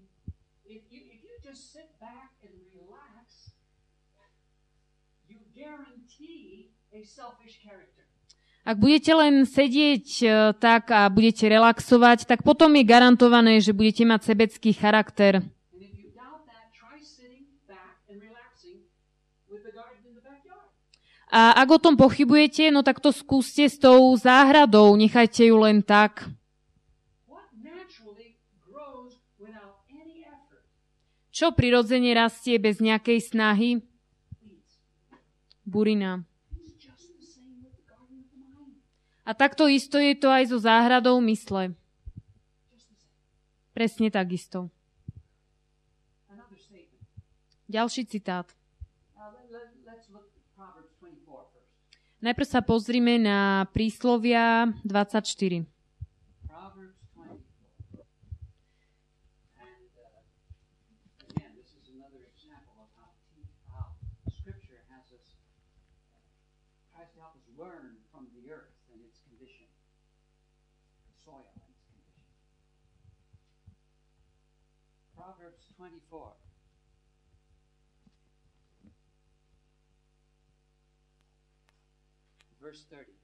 Ak budete len sedieť tak a budete relaxovať, tak potom je garantované, že budete mať sebecký charakter. A ak o tom pochybujete, no tak to skúste s tou záhradou, nechajte ju len tak. Čo prirodzene rastie bez nejakej snahy? Burina. A takto isto je to aj so záhradou mysle. Presne takisto. Ďalší citát. Najprv sa pozrime na príslovia dvadsaťštyri. Proverbs twenty-four. verse thirty.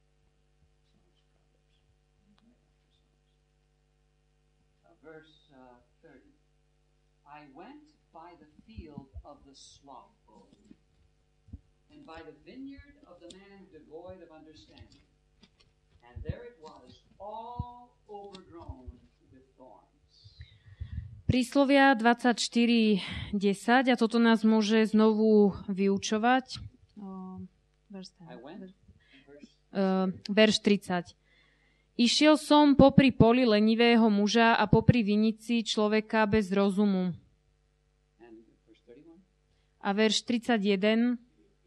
Uh, verse uh, thirty. I went by the field of the slothful, and by the vineyard of the man devoid of understanding. And there it was, all overgrown with thorns. Príslovia dvadsaťštyri desať, a toto nás môže znovu vyučovať. Uh, verš tridsať. Išiel som popri poli lenivého muža a popri vinici človeka bez rozumu. A verš tridsaťjeden.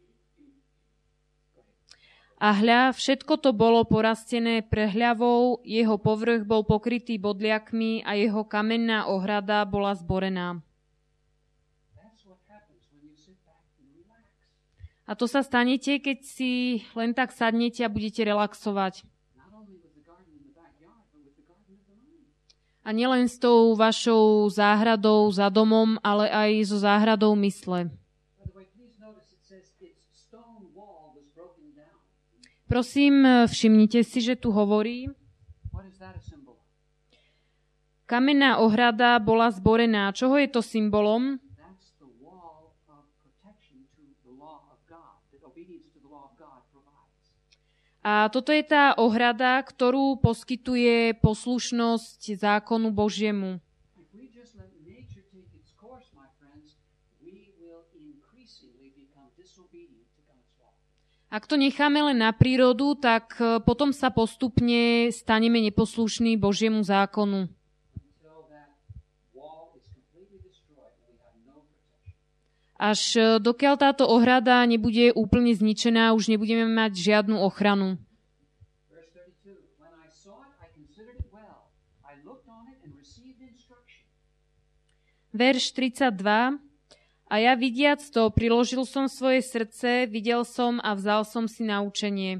A hľa, všetko to bolo porastené prehľavou, jeho povrch bol pokrytý bodliakmi a jeho kamenná ohrada bola zborená. A to sa stanete, keď si len tak sadnete a budete relaxovať. A nielen s tou vašou záhradou za domom, ale aj so záhradou mysle. Prosím, všimnite si, že tu hovorí, kamenná ohrada bola zborená. Čoho je to symbolom? A toto je tá ohrada, ktorú poskytuje poslušnosť zákonu Božiemu. Ak to necháme len na prírodu, tak potom sa postupne staneme neposlušní Božiemu zákonu. Až dokiaľ táto ohrada nebude úplne zničená, už nebudeme mať žiadnu ochranu. Verš tridsaťdva. A ja vidiac to, priložil som svoje srdce, videl som a vzal som si naučenie.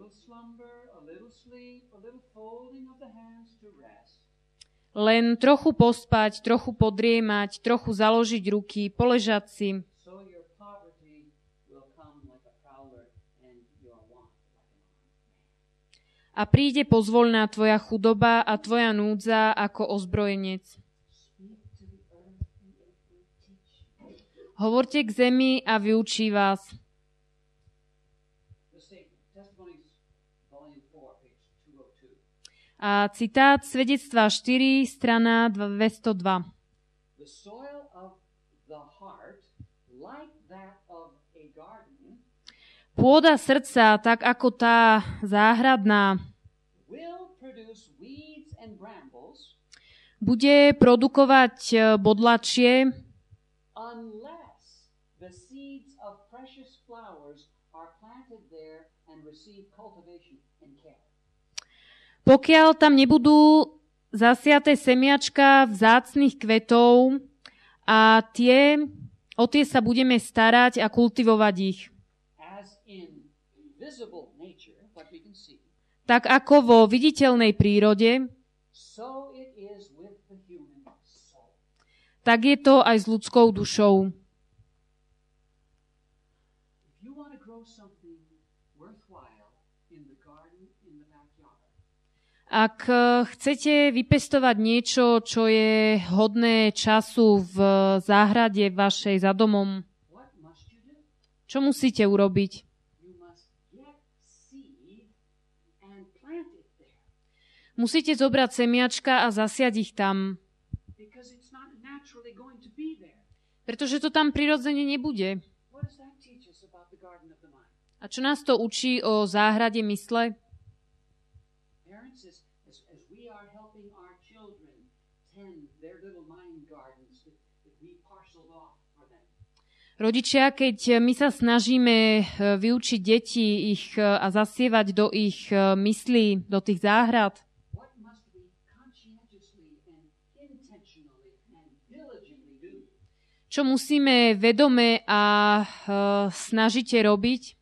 Len trochu pospať, trochu podriemať, trochu založiť ruky, poležať si. A príde pozvoľná tvoja chudoba a tvoja núdza ako ozbrojenec. Hovorte k zemi a vyučí vás. A citát Svedectva štyri, strana dvestodva. Pôda srdca, tak ako tá záhradná, bude produkovať bodlačie, the seeds of precious flowers are planted there and receive cultivation and care. Pokiaľ tam nebudú zasiaté semiačka vzácnych kvetov a tie, o tie sa budeme starať a kultivovať ich. As in visible nature, what we can see, tak ako vo viditeľnej prírode, so it is with the human soul. Tak je to aj s ľudskou dušou. Ak chcete vypestovať niečo, čo je hodné času v záhrade vašej za domom, čo musíte urobiť? Musíte zobrať semiačka a zasiať ich tam. Pretože to tam prirodzene nebude. A čo nás to učí o záhrade mysle? Rodičia, keď my sa snažíme vyučiť deti ich a zasievať do ich myslí, do tých záhrad, čo musíme vedome a snažite robiť?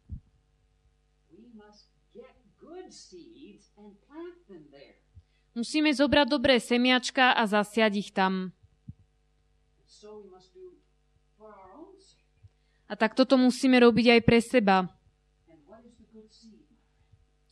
Musíme zobrať dobré semiačka a zasiať ich tam. A tak toto musíme robiť aj pre seba.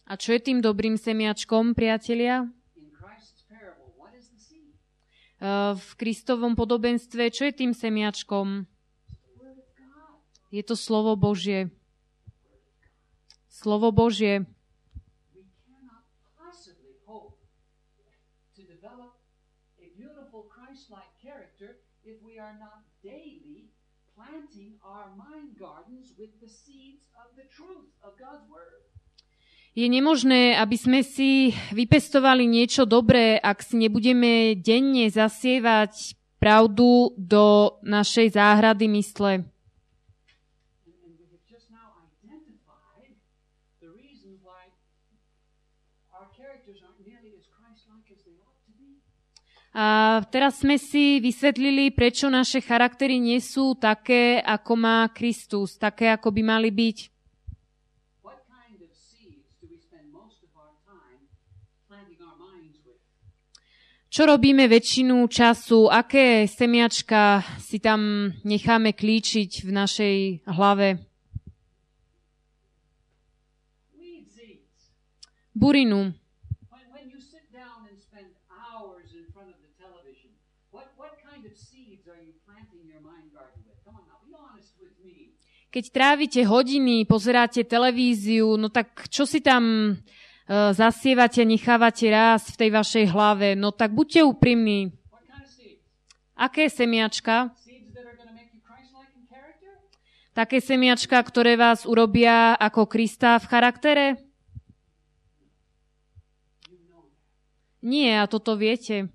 A čo je tým dobrým semiačkom, priatelia? In Christ's parable, what is the seed? Uh, v Kristovom podobenstve, čo je tým semiačkom? The Word of God. Je to slovo Božie. Slovo Božie. We cannot possibly hope to develop a beautiful Christ-like character if we are not daily planting our mind gardens with the seeds of the truth of God's Word. Je nemožné, aby sme si vypestovali niečo dobré, ak si nebudeme denne zasievať pravdu do našej záhrady mysle. And, and we have just now identified the reason why our characters aren't nearly as Christ-like as they ought to be. A teraz sme si vysvetlili, prečo naše charaktery nie sú také, ako má Kristus, také, ako by mali byť. What kind of seeds do we spend most of our time planting our minds with? Čo robíme väčšinu času? Aké semiačka si tam necháme klíčiť v našej hlave? Weed seeds. Burinu. When, when you sit down and spend hours in front of the television, what, what kind of seeds are you planting your mind garden with? Come on now, be honest with me. Keď trávite hodiny, pozeráte televíziu, no tak čo si tam uh, zasievate, nechávate rásť v tej vašej hlave? No tak buďte úprimní. What kind of seeds? Aké semiačka? Seeds that are going to make you Christ-like in character? Také semiačka, ktoré vás urobia ako Krista v charaktere? You know that. Nie, a toto viete.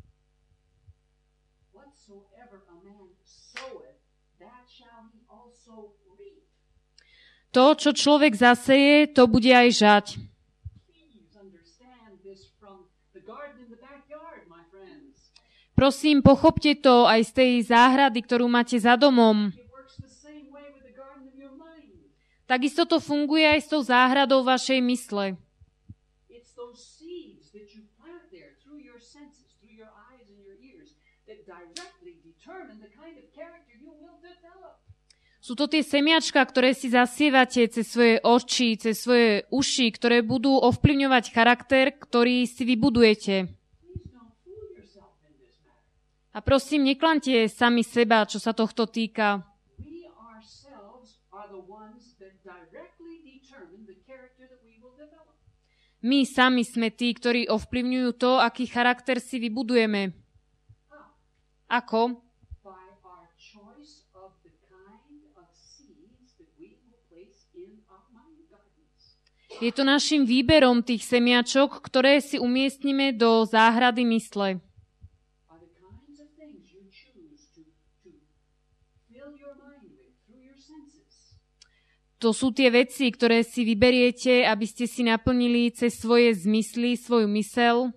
Whatsoever a man soweth, that shall he also reap. To, čo človek zaseje, to bude aj žať. Please understand this from the garden in the backyard, my friends. Prosím, pochopte to aj z tej záhrady, ktorú máte za domom. It works the same way with the garden of your mind. Takisto to funguje aj s tou záhradou vašej mysle. It's those seeds that you plant there through your senses, through your eyes and your ears, that directly determine the kind of character you will develop. Sú to tie semiačka, ktoré si zasievate cez svoje oči, cez svoje uši, ktoré budú ovplyvňovať charakter, ktorý si vybudujete. Please don't fool yourself in this matter. A prosím, neklante sami seba, čo sa tohto týka. We ourselves are the ones that directly determine the character that we will develop. My sami sme tí, ktorí ovplyvňujú to, aký charakter si vybudujeme. How? Ako? By our choice of the kind of seeds that we will place in our mind gardens. Je to našim výberom tých semiačok, ktoré si umiestnime do záhrady mysle. Are the kinds of things you choose to, to fill your mind with through your senses. To sú tie veci, ktoré si vyberiete, aby ste si naplnili cez svoje zmysly, svoju mysel.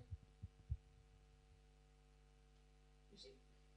You see,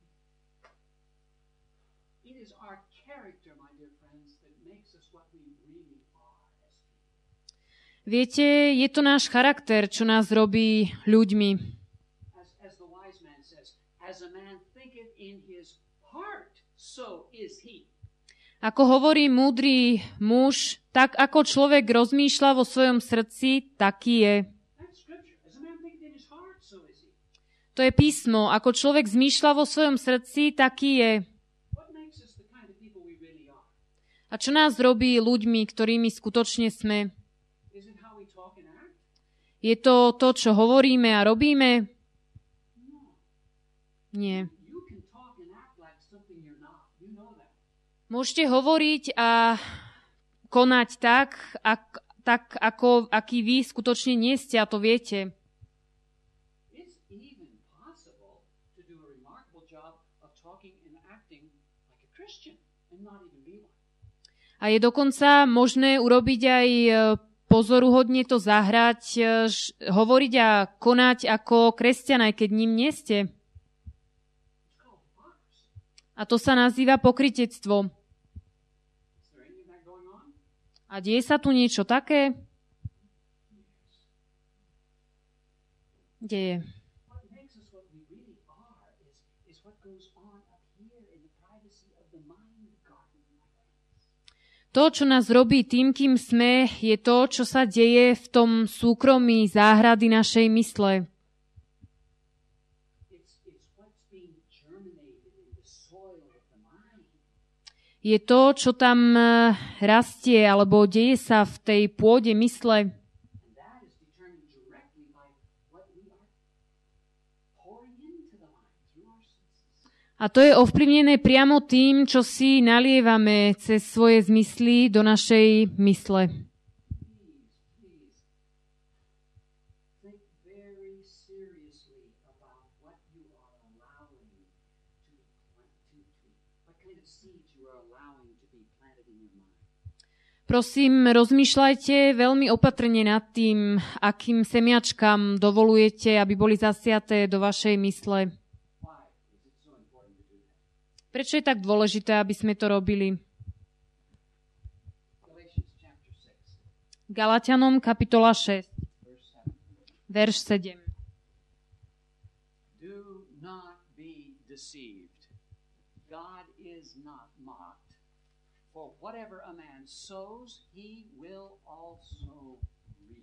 it is our character, my dear friends, that makes us what we really are as people. Viete, je to náš charakter, čo nás robí ľuďmi. As, as the wise man says, as a man thinketh in his heart, so is he. Ako hovorí múdry muž, tak ako človek rozmýšľa vo svojom srdci, taký je. That's scripture. As a man thinketh in his heart, so is he. To je písmo. Ako človek zmýšľa vo svojom srdci, taký je. What makes us the kind of people we really are? A čo nás robí ľuďmi, ktorými skutočne sme? Is it how we talk and act? Je to to, čo hovoríme a robíme? No. Nie. You can talk and act like something you're not. You know that. Môžete hovoriť a konať tak, ak, tak ako, aký vy skutočne nie ste, a to viete. It's even possible to do a remarkable job of talking and acting like a Christian and not even be one. A je dokonca možné urobiť aj e, pozoruhodne to zahrať, e, ž- hovoriť a konať ako kresťan, aj keď ním nie ste. It's called hypocrisy. A to sa nazýva pokrytectvo. Is there any of that going on? A deje sa tu niečo také? Deje. What makes us what we really are is, is what goes on up here in the privacy of the mind garden, my friends. To, čo nás robí tým, kým sme, je to, čo sa deje v tom súkromí záhrady našej mysle. Je to, čo tam rastie, alebo deje sa v tej pôde mysle. A to je ovplyvnené priamo tým, čo si nalievame cez svoje zmysly do našej mysle. Prosím, rozmýšľajte veľmi opatrne nad tým, akým semiačkám dovolujete, aby boli zasiaté do vašej mysle. Prečo je tak dôležité, aby sme to robili? Galatianom kapitola šesť, verš sedem. Do not be deceived. God is not mocked. For whatever a man sows, he will also reap.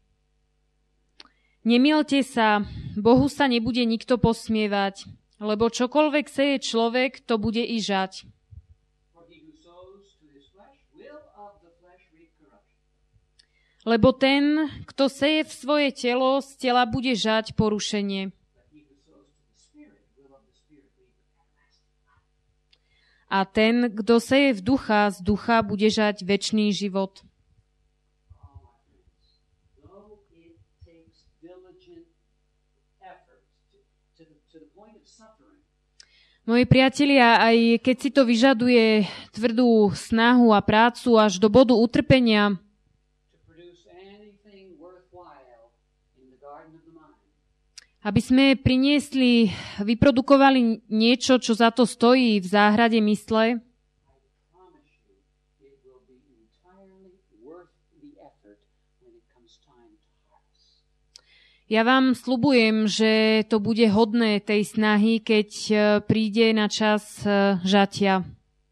Nemýlte sa, Bohu sa nebude nikto posmievať. Lebo čokoľvek seje človek, to bude i žať. Lebo ten, kto seje v svoje telo, z tela bude žať porušenie. A ten, kto seje v ducha, z ducha bude žať večný život. Moji priatelia, aj keď si to vyžaduje tvrdú snahu a prácu až do bodu utrpenia, aby sme priniesli, vyprodukovali niečo, čo za to stojí v záhrade mysle, ja vám sľubujem, že to bude hodné tej snahy, keď príde na čas žatia.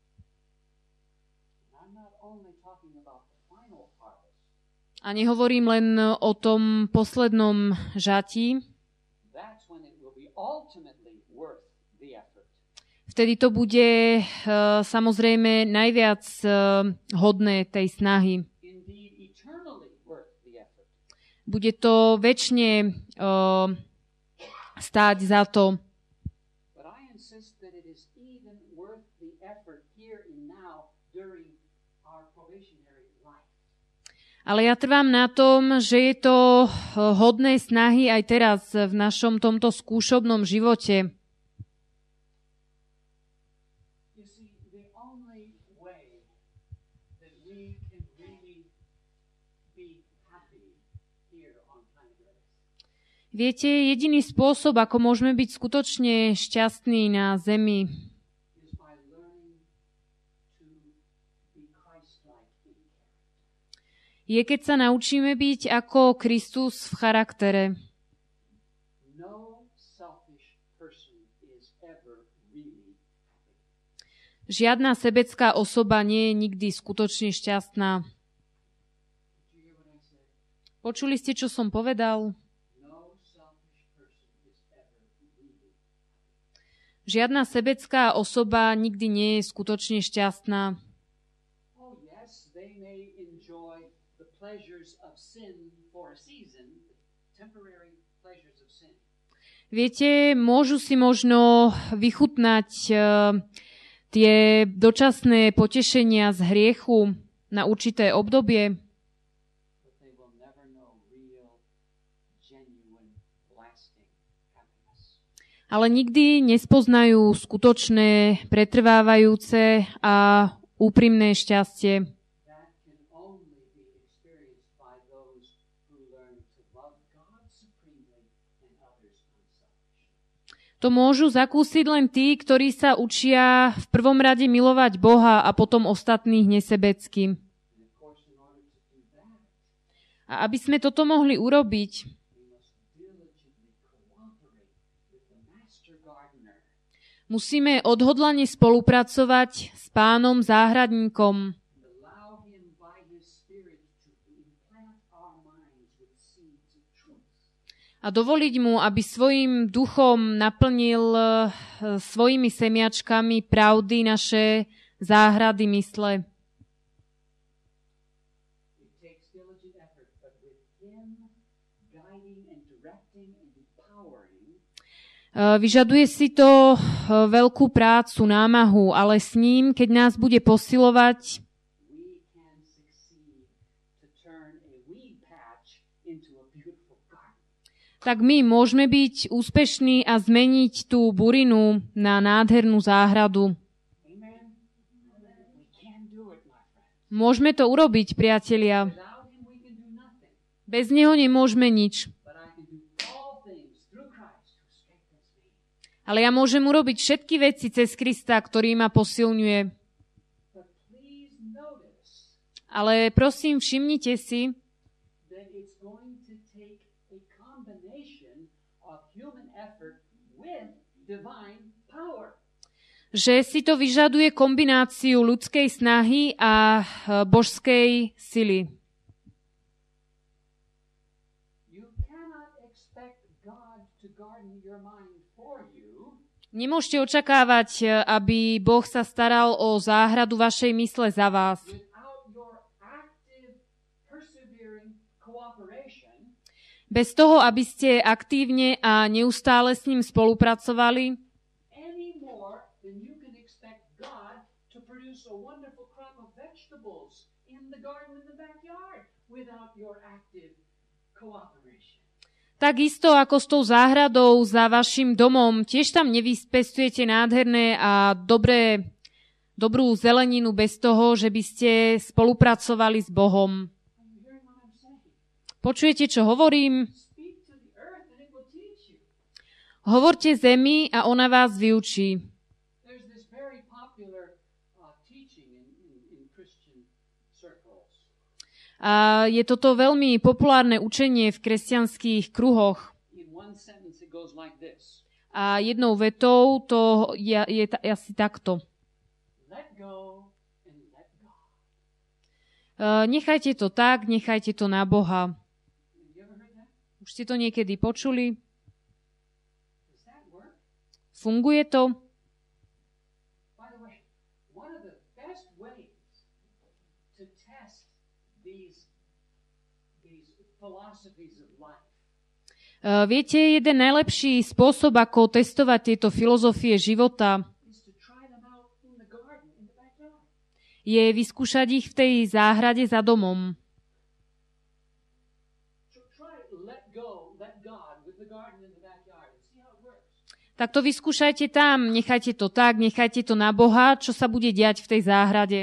A nehovorím len o tom poslednom žatí. Vtedy to bude samozrejme najviac hodné tej snahy. Bude to večne uh, stáť za to. Ale ja trvám na tom, že je to hodné snahy aj teraz v našom tomto skúšobnom živote. Viete, jediný spôsob, ako môžeme byť skutočne šťastní na zemi, je, keď sa naučíme byť ako Kristus v charaktere. Žiadna sebecká osoba nie je nikdy skutočne šťastná. Počuli ste, čo som povedal? Žiadna sebecká osoba nikdy nie je skutočne šťastná. Viete, môžu si možno vychutnať uh, tie dočasné potešenia z hriechu na určité obdobie, ale nikdy nespoznajú skutočné, pretrvávajúce a úprimné šťastie. To môžu zakúsiť len tí, ktorí sa učia v prvom rade milovať Boha a potom ostatných nesebecky. A aby sme toto mohli urobiť, musíme odhodlane spolupracovať s pánom záhradníkom a dovoliť mu, aby svojim duchom naplnil uh, svojimi semiačkami pravdy naše záhrady mysle. Vyžaduje si to veľkú prácu, námahu, ale s ním, keď nás bude posilovať, tak my môžeme byť úspešní a zmeniť tú burinu na nádhernú záhradu. Môžeme to urobiť, priatelia. Bez neho nemôžeme nič. Ale ja môžem urobiť všetky veci cez Krista, ktorý ma posilňuje. Ale prosím, všimnite si, že si to vyžaduje kombináciu ľudskej snahy a božskej sily. Nemôžete očakávať, aby Boh sa staral o záhradu vašej mysle za vás. Bez toho, aby ste aktívne a neustále s ním spolupracovali, takisto ako s tou záhradou za vašim domom, tiež tam nevypestujete nádherné a dobré, dobrú zeleninu bez toho, že by ste spolupracovali s Bohom. Počujete, čo hovorím? Hovorte zemi a ona vás vyučí. A je toto veľmi populárne učenie v kresťanských kruhoch. A jednou vetou to je, je, je asi takto. Nechajte to tak, nechajte to na Boha. Už ste to niekedy počuli? Funguje to? Viete, jeden najlepší spôsob, ako testovať tieto filozofie života, je vyskúšať ich v tej záhrade za domom. Tak to vyskúšajte tam, nechajte to tak, nechajte to na Boha, čo sa bude diať v tej záhrade.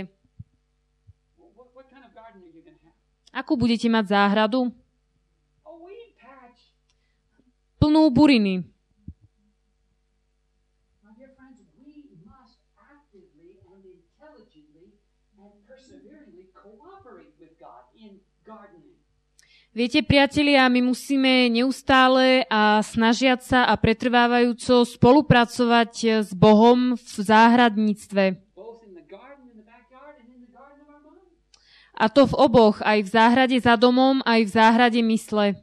Akú budete mať záhradu? Plnú buriny. Viete, priatelia, my musíme neustále a snažiať sa a pretrvávajúco spolupracovať s Bohom v záhradníctve. A to v oboch, aj v záhrade za domom, aj v záhrade mysle.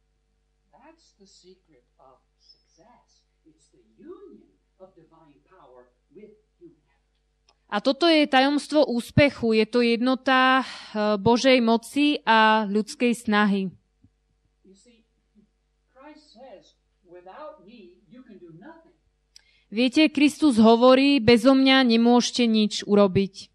A toto je tajomstvo úspechu, je to jednota Božej moci a ľudskej snahy. Viete, Kristus hovorí, bezo mňa nemôžete nič urobiť.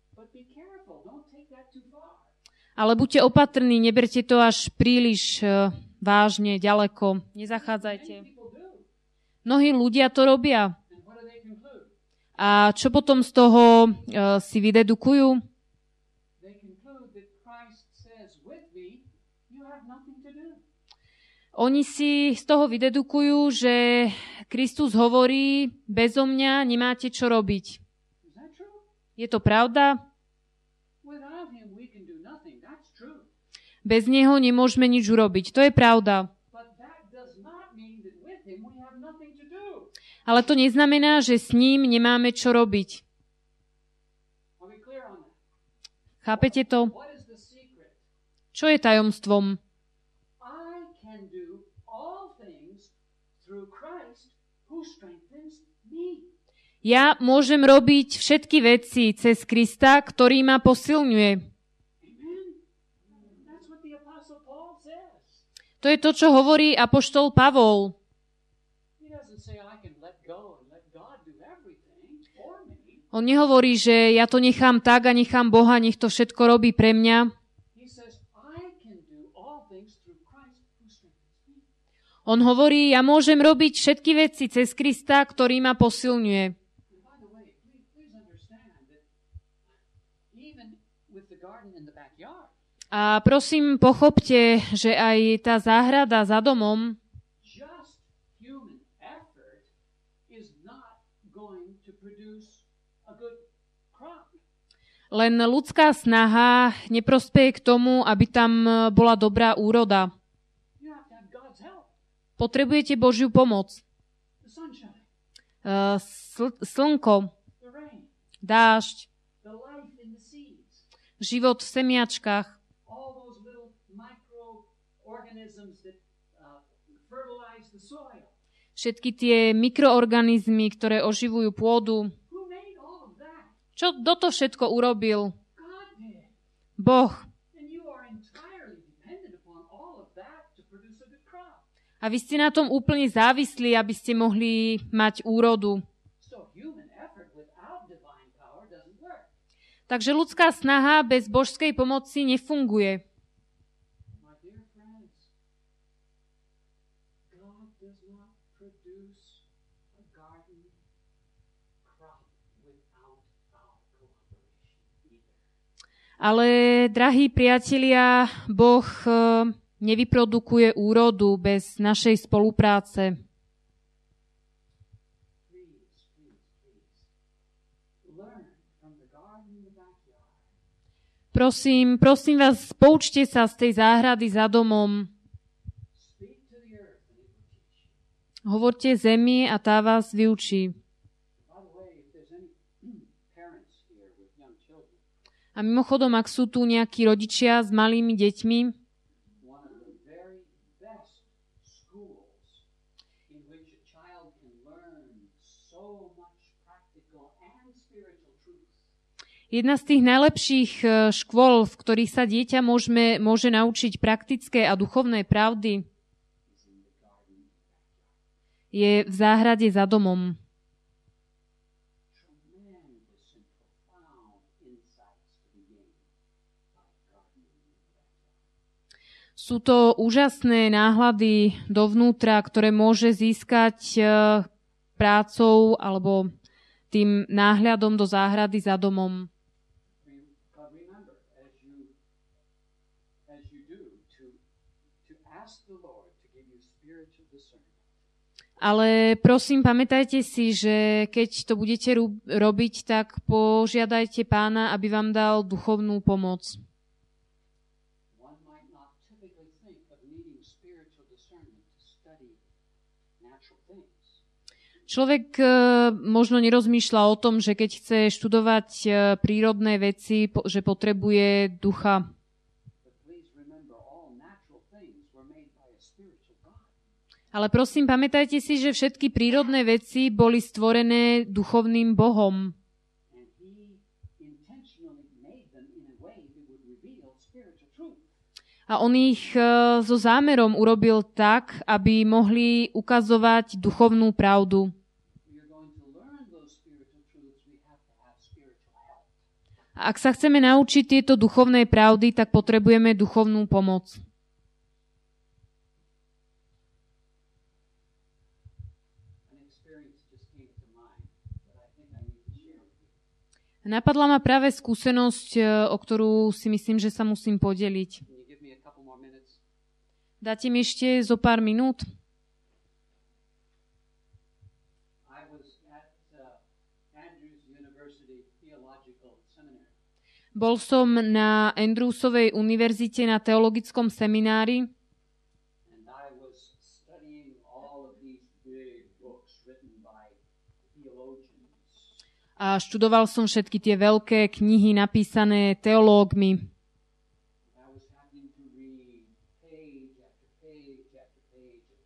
Ale buďte opatrní, neberte to až príliš vážne, ďaleko. Nezachádzajte. Mnohí ľudia to robia. A čo potom z toho uh, si vydedukujú? Oni si z toho vydedukujú, že Kristus hovorí, bezo mňa nemáte čo robiť. Je to pravda? Bez neho nemôžeme nič urobiť. To je pravda. Ale to neznamená, že s ním nemáme čo robiť. Chápete to? Čo je tajomstvom? through Christ who strengthens me. Ja môžem robiť všetky veci cez Krista, ktorý ma posilňuje. Amen. That's what the Apostle Paul says. To je to, čo hovorí apoštol Pavol. He doesn't say I can let go and let God do everything for me. On nehovorí, že ja to nechám tak a nechám Boha, nech to všetko robí pre mňa. He says I can do all things through Christ who strengthens me. On hovorí, ja môžem robiť všetky veci cez Krista, ktorý ma posilňuje. And by the way, please, please understand that even with the garden in the backyard, A prosím, pochopte, že aj tá záhrada za domom, just human effort is not going to produce a good crop. len ľudská snaha neprospeje k tomu, aby tam bola dobrá úroda. You have to have God's help, Potrebujete Božiu pomoc. the sunshine, Uh, sl- slnko, the rain, dážď, the life in the seeds, život v semiačkách, all those little microorganisms that uh, fertilize the soil. všetky tie mikroorganizmy, ktoré oživujú pôdu. Who made all of that? Čo do to všetko urobil? God did. Boh. And you are entirely dependent upon all of that to produce a good crop. A vy ste na tom úplne závislí, aby ste mohli mať úrodu. So human effort without divine power doesn't work. Takže ľudská snaha bez božskej pomoci nefunguje. My dear friends, God does not produce a garden crop without our cooperation either. Ale, drahí priatelia, Boh eh, nevyprodukuje úrodu bez našej spolupráce. Please, please, please, learn from the garden in the backyard. Prosím, prosím vás, poučte sa z tej záhrady za domom. Speak to the earth and it will teach you. Hovorte zemi a tá vás vyučí. By the way, if there's any parents here with young children, A mimochodom, ak sú tu nejakí rodičia s malými deťmi, one of the very best schools in which a child can learn so much practical and spiritual truth jedna z tých najlepších eh, škôl, v ktorých sa dieťa môžeme, môže naučiť praktické a duchovné pravdy, is in the garden. je v záhrade za domom. Tremendous and profound insights to be gained by gardening in the backyard. Sú to úžasné náhľady dovnútra, ktoré môže získať eh, prácou alebo tým náhľadom do záhrady za domom. Re- But remember, as you as you do, to to ask the Lord to give you spiritual discernment. Ale prosím, pamätajte si, že keď to budete ru- robiť, tak požiadajte Pána, aby vám dal duchovnú pomoc. One might not typically think of needing spiritual discernment to study natural things. Človek e, možno nerozmýšľa o tom, že keď chce študovať e, prírodné veci, po, že potrebuje ducha. But please remember, all natural things were made by a spiritual God. Ale prosím, pamätajte si, že všetky prírodné veci boli stvorené duchovným Bohom. And He intentionally made them in a way that would reveal spiritual truth. A on ich e, so zámerom urobil tak, aby mohli ukazovať duchovnú pravdu. If you're going to learn those spiritual truths, we have to have spiritual help. A ak sa chceme naučiť tieto duchovné pravdy, tak potrebujeme duchovnú pomoc. An experience just came to mind that I think I need to share with you. Napadla ma práve skúsenosť, e, o ktorú si myslím, že sa musím podeliť. Can you give me a couple more minutes? Dáte mi ešte zo pár minút? I was at uh, Andrews University Theological Seminary. Bol som na Andrewsovej univerzite na teologickom seminári And I was studying all of these big books written by theologians. a študoval som všetky tie veľké knihy napísané teológmi. I was having to read page after page after page of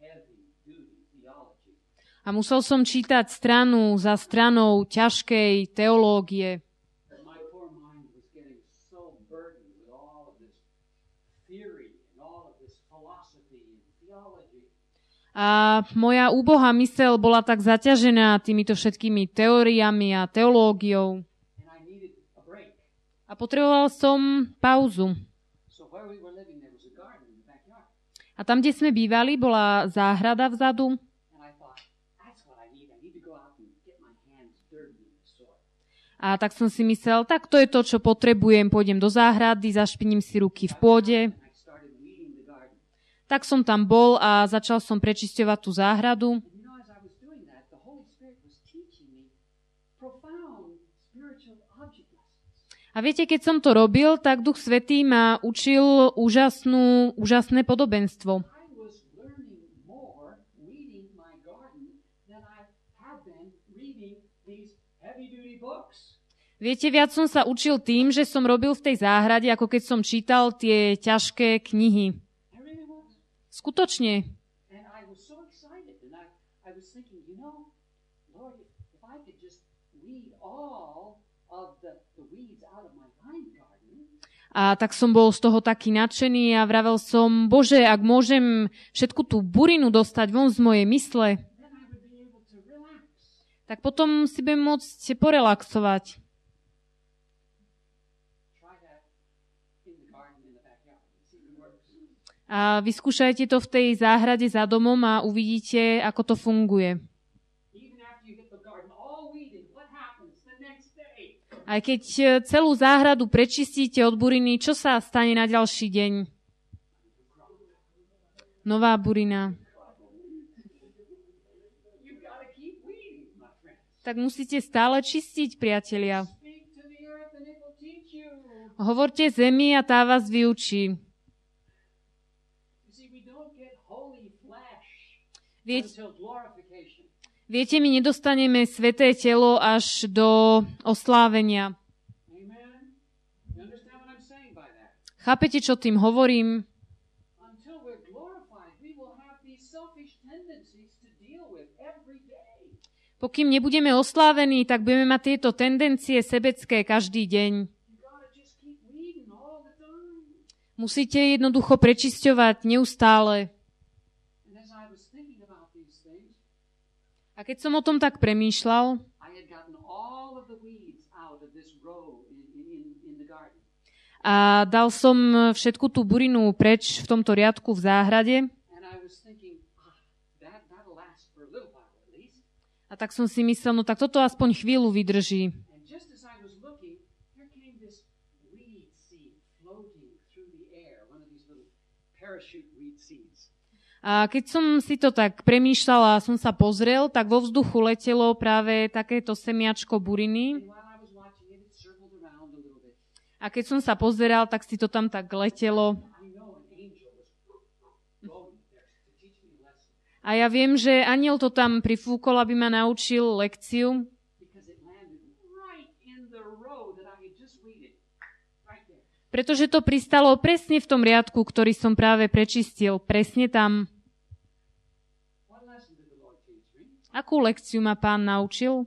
heavy-duty theology. A musel som čítať stranu za stranou ťažkej teológie. My poor mind was getting so burdened with all of this theory and all of this philosophy and theology. A moja úbohá myseľ bola tak zaťažená týmito všetkými teóriami a teológiou. And I needed a break. A potreboval som pauzu. So where we were living, there was a garden in the backyard. A tam, kde sme bývali, bola záhrada vzadu. And I thought, that's what I need. I need to go out and get my hands dirty in the soil. A tak som si myslel, tak to je to, čo potrebujem. Pôjdem do záhrady, zašpiním si ruky v pôde. I started weeding the garden. Tak som tam bol a začal som prečisťovať tú záhradu. And you know, as I was doing that, the Holy Spirit was teaching me profound spiritual object lessons. A viete, keď som to robil, tak Duch Svätý ma učil úžasnú, úžasné podobenstvo. I was learning more weeding my garden than I had been reading these heavy-duty books. Viete, viac som sa učil tým, že som robil v tej záhrade, ako keď som čítal tie ťažké knihy. I really was. Skutočne. And I was so excited, and I, I was thinking, you know, Lord, if, if I could just weed all of the, the weeds out of my vine garden, A tak som bol z toho taký nadšený a vravel som, Bože, ak môžem všetku tú burinu dostať von z mojej mysle, then I would be able to relax. tak potom si budem môcť porelaxovať. Try that in the garden in the backyard and see if it works. A vyskúšajte to v tej záhrade za domom a uvidíte, ako to funguje. Even after you get the garden all weeded, what happens the next day? Aj keď celú záhradu prečistíte od buriny, čo sa stane na ďalší deň? Nová burina. You've got to keep weeding, my friends. Tak musíte stále čistiť, priatelia. Speak to the earth and it will teach you. Hovorte zemi a tá vás vyučí. You see, we don't get holy flesh Viete, until glorification. viete, my nedostaneme sveté telo až do oslávenia. Amen? You understand what I'm saying by that? Chápete, čo tým hovorím? Until we're glorified, we will have these selfish tendencies to deal with every day. Pokým nebudeme oslávení, tak budeme mať tieto tendencie sebecké každý deň. You gotta just keep weeding all the time. Musíte jednoducho prečisťovať neustále. And as I was thinking about these things, A keď som o tom tak premýšľal, I had gotten all of the weeds out of this row in, in, in the garden. a dal som všetku tú burinu preč v tomto riadku v záhrade, And I was thinking, ah, that, that'll last for a little while at least. a tak som si myslel, no tak toto aspoň chvíľu vydrží. And just as I was looking, here came this weed seed floating through the air, one of these little parachute weed seeds. A keď som si to tak premýšľal a som sa pozrel, tak vo vzduchu letelo práve takéto semiačko buriny. And while I was watching it, it circled around a little bit. A keď som sa pozeral, tak si to tam tak letelo. I know an angel was going there to teach me a lesson A ja viem, že aniel to tam prifúkol, aby ma naučil lekciu, because it landed right in the row that I had just weeded, right there. pretože to pristalo presne v tom riadku, ktorý som práve prečistil. Presne tam. What lesson did the Lord teach me? Akú lekciu ma Pán naučil?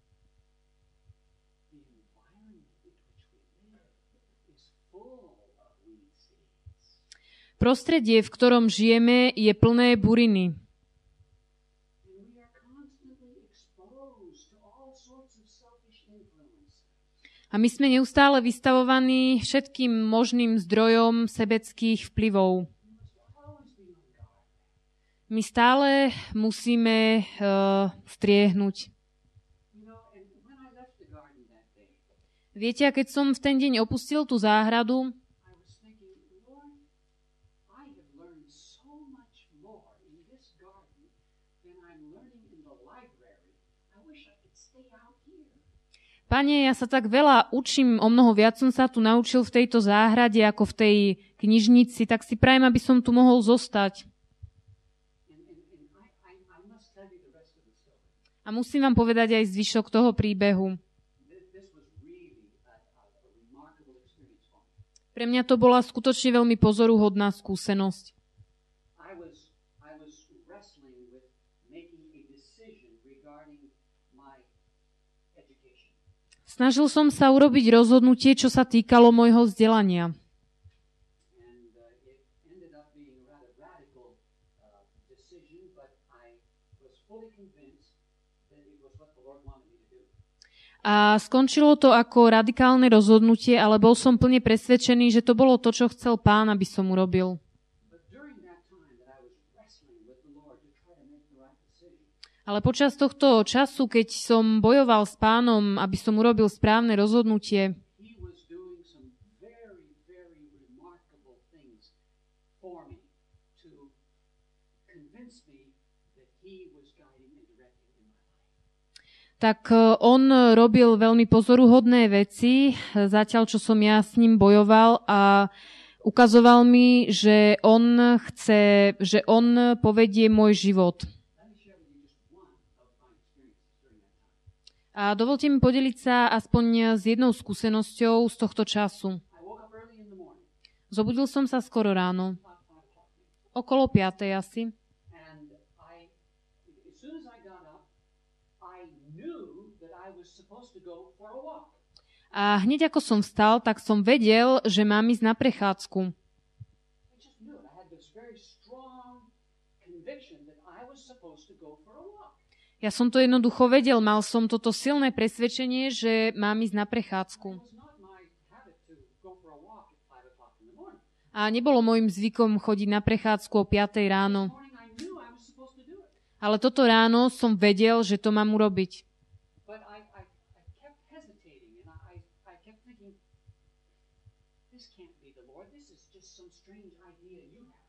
The environment in which we live is full of weed seeds. Prostredie, v ktorom žijeme, je plné buriny. And we are constantly exposed to all sorts of selfish influence. A my sme neustále vystavovaní všetkým možným zdrojom sebeckých vplyvov. We must always be on guard. My stále musíme uh, striehnúť. You know, and when I left the garden that day, Viete, a keď som v ten deň opustil tú záhradu, I was thinking, Lord, I have learned so much more in this garden than I'm learning in the library. I wish I could stay out here. Pane, ja sa tak veľa učím, o mnoho viac som sa tu naučil v tejto záhrade ako v tej knižnici, tak si prajem, aby som tu mohol zostať. And, and, and I, I, I must tell you the rest of the story. A musím vám povedať aj zvyšok toho príbehu. This, this was really a, a, a remarkable experience for me. Pre mňa to bola skutočne veľmi pozoruhodná skúsenosť. I was, I was Snažil som sa urobiť rozhodnutie, čo sa týkalo môjho vzdelania. And uh, it ended up being a rather radical uh, decision, but I was fully convinced that it was what the Lord wanted me to do. A skončilo to ako radikálne rozhodnutie, ale bol som plne presvedčený, že to bolo to, čo chcel Pán, aby som urobil. But during that time that I was wrestling with the Lord to try to make the right decision, Ale počas tohto času, keď som bojoval s Pánom, aby som urobil správne rozhodnutie, He was doing some very, very remarkable things for me to convince me that He was guiding and directing in my life. tak on robil veľmi pozoruhodné veci, zatiaľ čo som ja s ním bojoval a ukazoval mi, že on chce, že on povedie môj život. Let me share with you just one of my experiences during that time. A dovolte mi podeliť sa aspoň s jednou skúsenosťou z tohto času. I woke up early in the morning, Zobudil som sa skoro ráno, about five o'clock maybe, okolo piatej asi. and I, as soon as I got up, I knew that I was supposed to go for a walk. A hneď ako som vstal, tak som vedel, že mám ísť na prechádzku. I just knew it. I had this very strong conviction that I was supposed to go for a walk. Ja som to jednoducho vedel, mal som toto silné presvedčenie, že mám ísť na prechádzku. It was not my habit to go for a walk at five o'clock in the morning. A nebolo môjim zvykom chodiť na prechádzku o piatej ráno. This morning I knew I was supposed to do it. Ale toto ráno som vedel, že to mám urobiť. But I, I, I kept hesitating, and I, I kept thinking, this can't be the Lord. This is just some strange idea you have.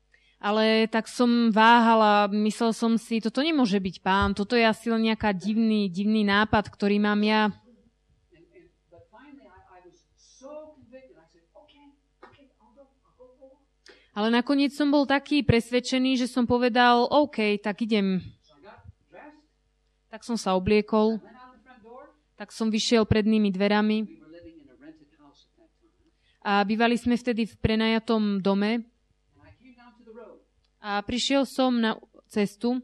Ale tak som váhala, myslel som si, toto nemôže byť Pán, toto je asi len nejaká divný, divný nápad, ktorý mám ja. And, and, but finally I, I was so convicted. I said, okay, okay, I'll go, I'll go for a walk. Ale nakoniec som bol taký presvedčený, že som povedal, OK, tak idem. So I got dressed, Tak som sa obliekol, went out the front door. tak som vyšiel prednými dverami We were living in a rented house at that time. a bývali sme vtedy v prenajatom dome And I came down to the road. a prišiel som na cestu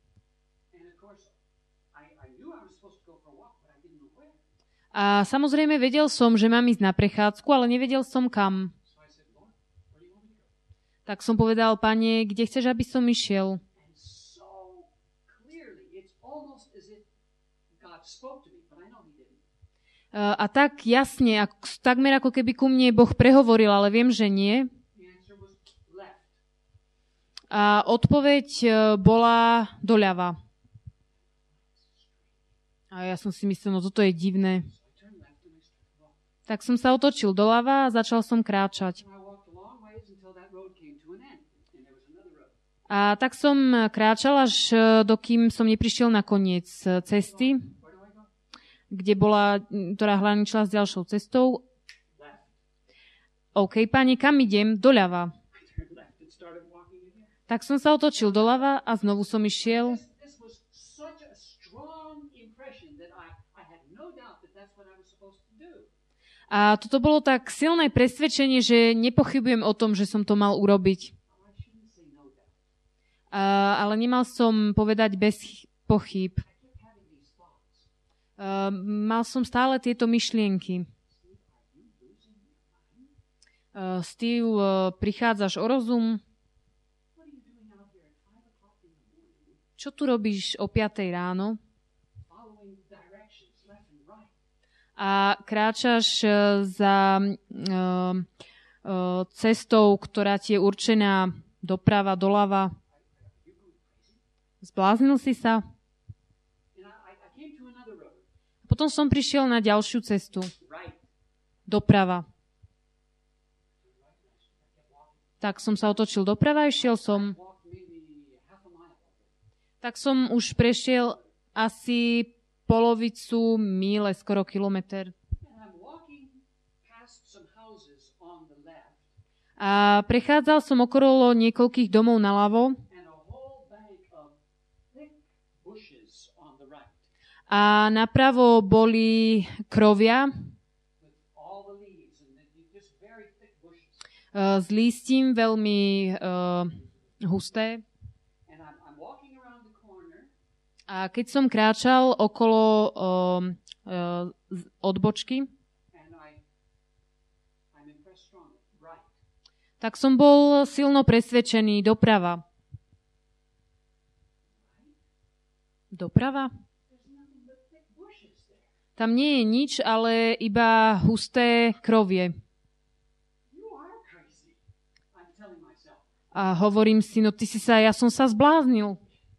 And of course, I, I knew I was supposed to go for a walk, but I didn't know where. a samozrejme vedel som, že mám ísť na prechádzku, ale nevedel som kam. So I said, Lord, where do you want me to go? Tak som povedal, Pane, kde chceš, aby som išiel? And so clearly, it's almost as if God spoke to me, but I know He didn't. A tak jasne, ak, takmer ako keby ku mne Boh prehovoril, ale viem, že nie. The answer was left. A odpoveď e, bola doľava. A ja som si myslel, no toto je divné. So I turned left and I started walking. Tak som sa otočil doľava a začal som kráčať. And I walked a long ways until that road came to an end, and there was another road. A tak som kráčal, až e, dokým som neprišiel na koniec e, cesty, Where do I go? kde bola, m, ktorá hraničila s ďalšou cestou. Left. OK, Pane, kam idem? Doľava. I turned left and started walking again. Tak som sa otočil doľava a znovu som išiel. This, this was such a strong impression that I, I had no doubt that that's what I was supposed to do. A toto bolo tak silné presvedčenie, že nepochybujem o tom, že som to mal urobiť. Oh, I shouldn't say no doubt. A, ale nemal som povedať bez ch- pochyb. I kept having these thoughts. A, mal som stále tieto myšlienky. Steve, are you losing your mind? A, Steve, a, prichádzaš o rozum? What are you doing out here at five o'clock in the morning, Čo tu robíš o piatej ráno? following directions left and right? A kráčaš e, za e, e, cestou, ktorá ti je určená doprava, doľava. Are you going crazy? Zbláznil si sa? And I, I I came to another road. Potom som prišiel na ďalšiu cestu. Right. Doprava. Turned right and I s- I kept walking. Tak som sa otočil doprava a išiel som. Walked maybe half a mile already. Tak som už prešiel asi polovicu míle, skoro kilometr. And I'm walking past some houses on the left A prechádzal som okolo niekoľkých domov naľavo and a whole bank of thick bushes on the right a napravo boli krovia with all the leaves and the, just very thick bushes. e, s lístím veľmi uh, husté. And I'm, I'm walking around the corner A keď som kráčal okolo um, uh, odbočky. And I, I'm impressed strongly. Right. Tak som bol silno presvedčený doprava. Doprava? Tam nie je nič, ale iba husté krovie. A hovorím si, no ty si sa, ja som sa zbláznil.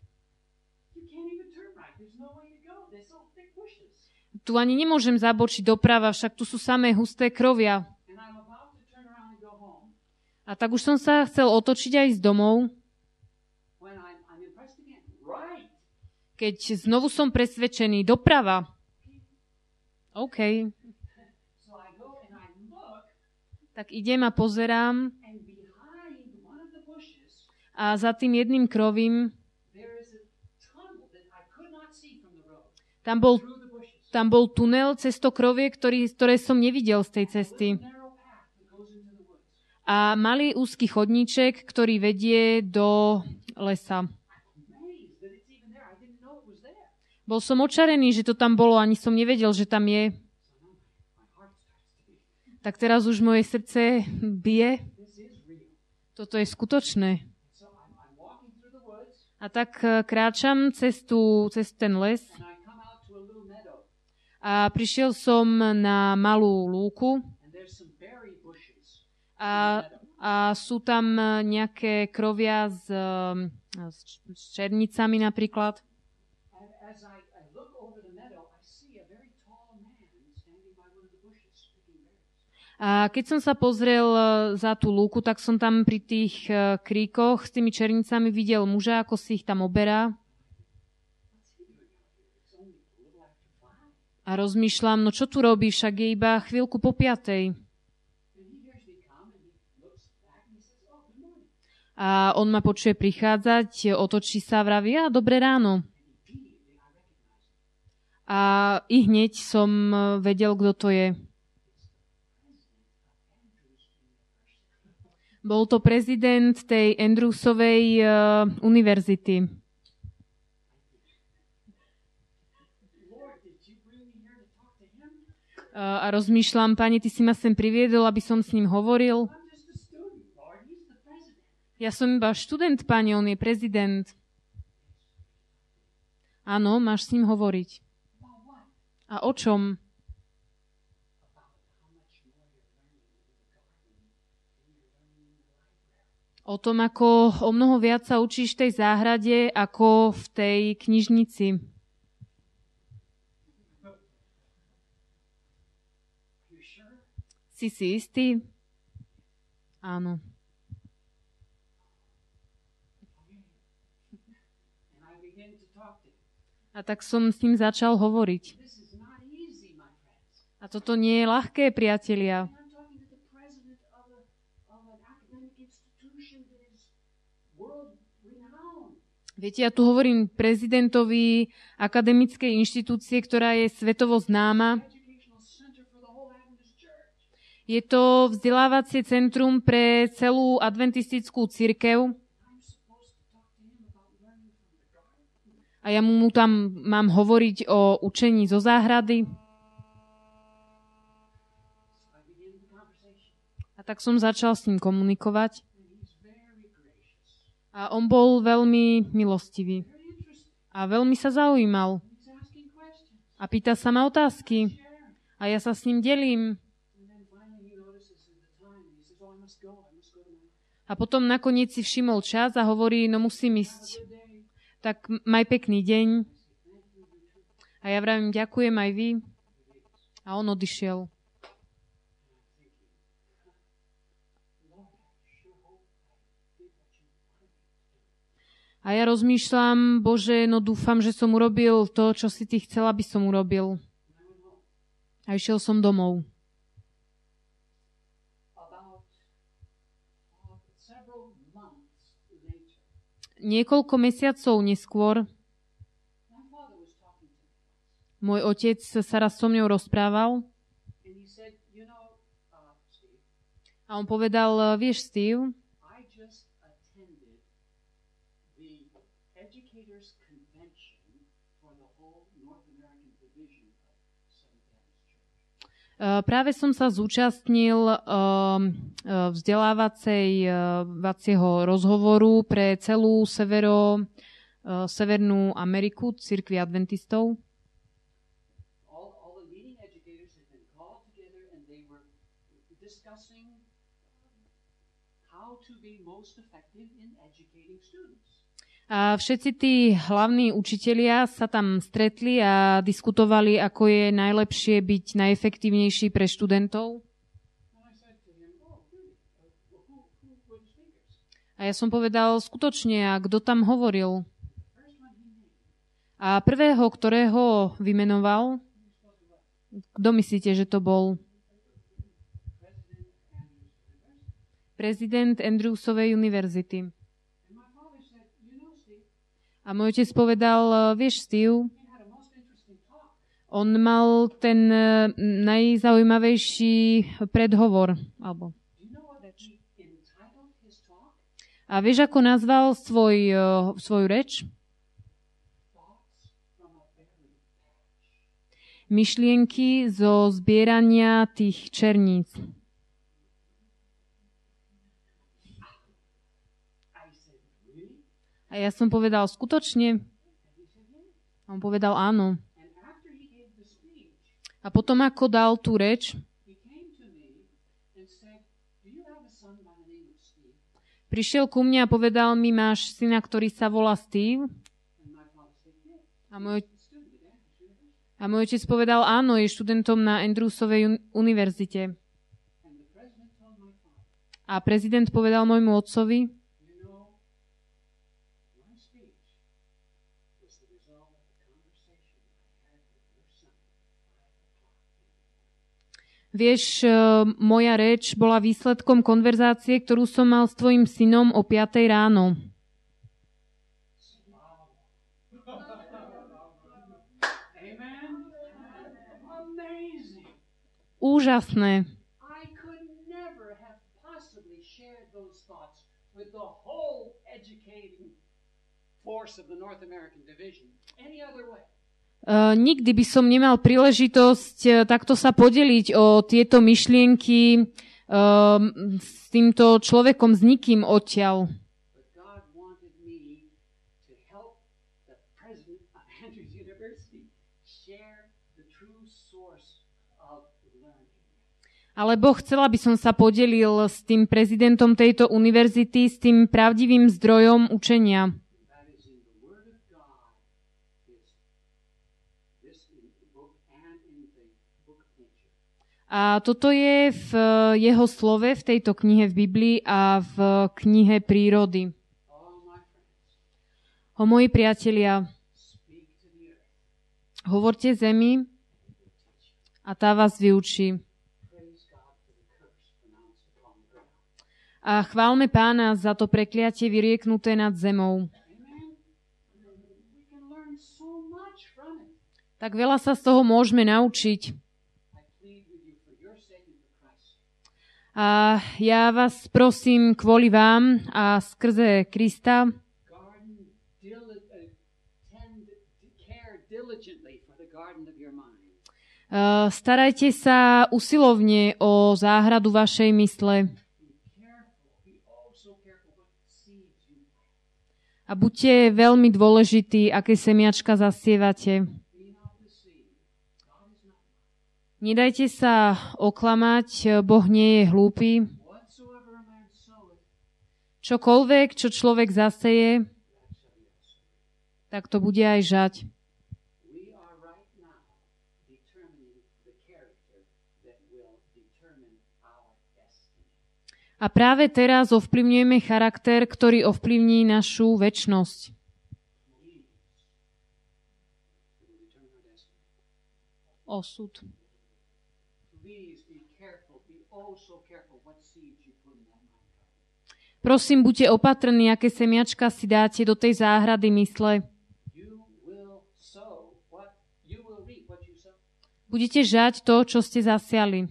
Tu ani nemôžem zabočiť doprava, však tu sú samé husté krovia. A tak už som sa chcel otočiť aj z domov. Keď znovu som presvedčený, doprava. OK. Tak idem a pozerám. A za tým jedným krovím tam bol, tam bol tunel cez to krovie, ktorý, ktoré som nevidel z tej cesty. A malý úzky chodníček, ktorý vedie do lesa. Bol som očarený, že to tam bolo, ani som nevedel, že tam je. Tak teraz už moje srdce bije. Toto je skutočné. A tak kráčam cez, tú, cez ten les a prišiel som na malú lúku a, a sú tam nejaké krovia s, s černicami napríklad. A keď som sa pozrel za tú lúku, tak som tam pri tých kríkoch s tými černicami videl muža, ako si ich tam oberá. A rozmýšľam, no čo tu robí, však je iba chvíľku po piatej. A on ma počuje prichádzať, otočí sa a vraví, a dobré ráno. A i hneď som vedel, kto to je. Bol to prezident tej Andrewsovej uh, univerzity. Uh, a rozmýšľam, Pane, ty si ma sem priviedol, aby som s ním hovoril. Ja som iba študent, Pane, on je prezident. Áno, máš s ním hovoriť. A o čom? O tom, ako o mnoho viac sa učíš v tej záhrade, ako v tej knižnici. Si si istý? Áno. A tak som s ním začal hovoriť. A toto nie je ľahké, priatelia. Viete, ja tu hovorím prezidentovi akademickej inštitúcie, ktorá je svetovo známa. Je to vzdelávacie centrum pre celú adventistickú cirkev. A ja mu tam mám hovoriť o učení zo záhrady. A tak som začal s ním komunikovať. A on bol veľmi milostivý. A veľmi sa zaujímal. A pýta sa ma otázky. A ja sa s ním delím. A potom nakoniec si všimol čas a hovorí, no musím ísť. Tak maj pekný deň. A ja vravím, ďakujem aj vy. A on odišiel. A ja rozmýšľam, Bože, no dúfam, že som urobil to, čo si ty chcel, aby som urobil. A išiel som domov. Niekoľko mesiacov neskôr môj otec sa raz so mňou rozprával a on povedal, vieš, Steve, Práve som sa zúčastnil vzdelávacieho rozhovoru pre celú severo, Severnú Ameriku, cirkvi adventistov. All, all the leading educators had been called together and they were discussing how to be most effective in educating students. A všetci tí hlavní učitelia sa tam stretli a diskutovali, ako je najlepšie byť najefektívnejší pre študentov. A ja som povedal, skutočne, a kto tam hovoril? A prvého, ktorého vymenoval, kto myslíte, že to bol? Prezident Andrewsovej univerzity. A môj otec povedal, vieš, Steve, on mal ten najzaujímavejší predhovor. Alebo a vieš, ako nazval svoj, svoju reč? Myšlienky zo zbierania tých černíc. A ja som povedal, skutočne? A on povedal, áno. A potom, ako dal tú reč, prišiel ku mne a povedal mi, máš syna, ktorý sa volá Steve? A môj, a môj otec povedal, áno, je študentom na Andrewsovej univerzite. A prezident povedal môjmu otcovi, vieš, moja reč bola výsledkom konverzácie, ktorú som mal s tvojim synom o piatej ráno. Úžasné. Uh, nikdy by som nemal príležitosť uh, takto sa podeliť o tieto myšlienky uh, s týmto človekom, s nikým odtiaľ. Ale Boh chcel, aby som sa podelil s tým prezidentom tejto univerzity, s tým pravdivým zdrojom učenia. A toto je v jeho slove, v tejto knihe v Biblii a v knihe prírody. O moji priatelia, hovorte zemi a tá vás vyučí. A chválme Pána za to prekliatie vyrieknuté nad zemou. Tak veľa sa z toho môžeme naučiť. A ja vás prosím kvôli vám a skrze Krista, starajte sa usilovne o záhradu vašej mysle. A buďte veľmi dôležití, aké semiačka zasievate. Nedajte sa oklamať, Boh nie je hlúpy. Čokoľvek, čo človek zaseje, tak to bude aj žať. A práve teraz ovplyvňujeme charakter, ktorý ovplyvní našu večnosť. Osud. Prosím, buďte opatrní, aké semiačka si dáte do tej záhrady mysle. Budete žať to, čo ste zasiali.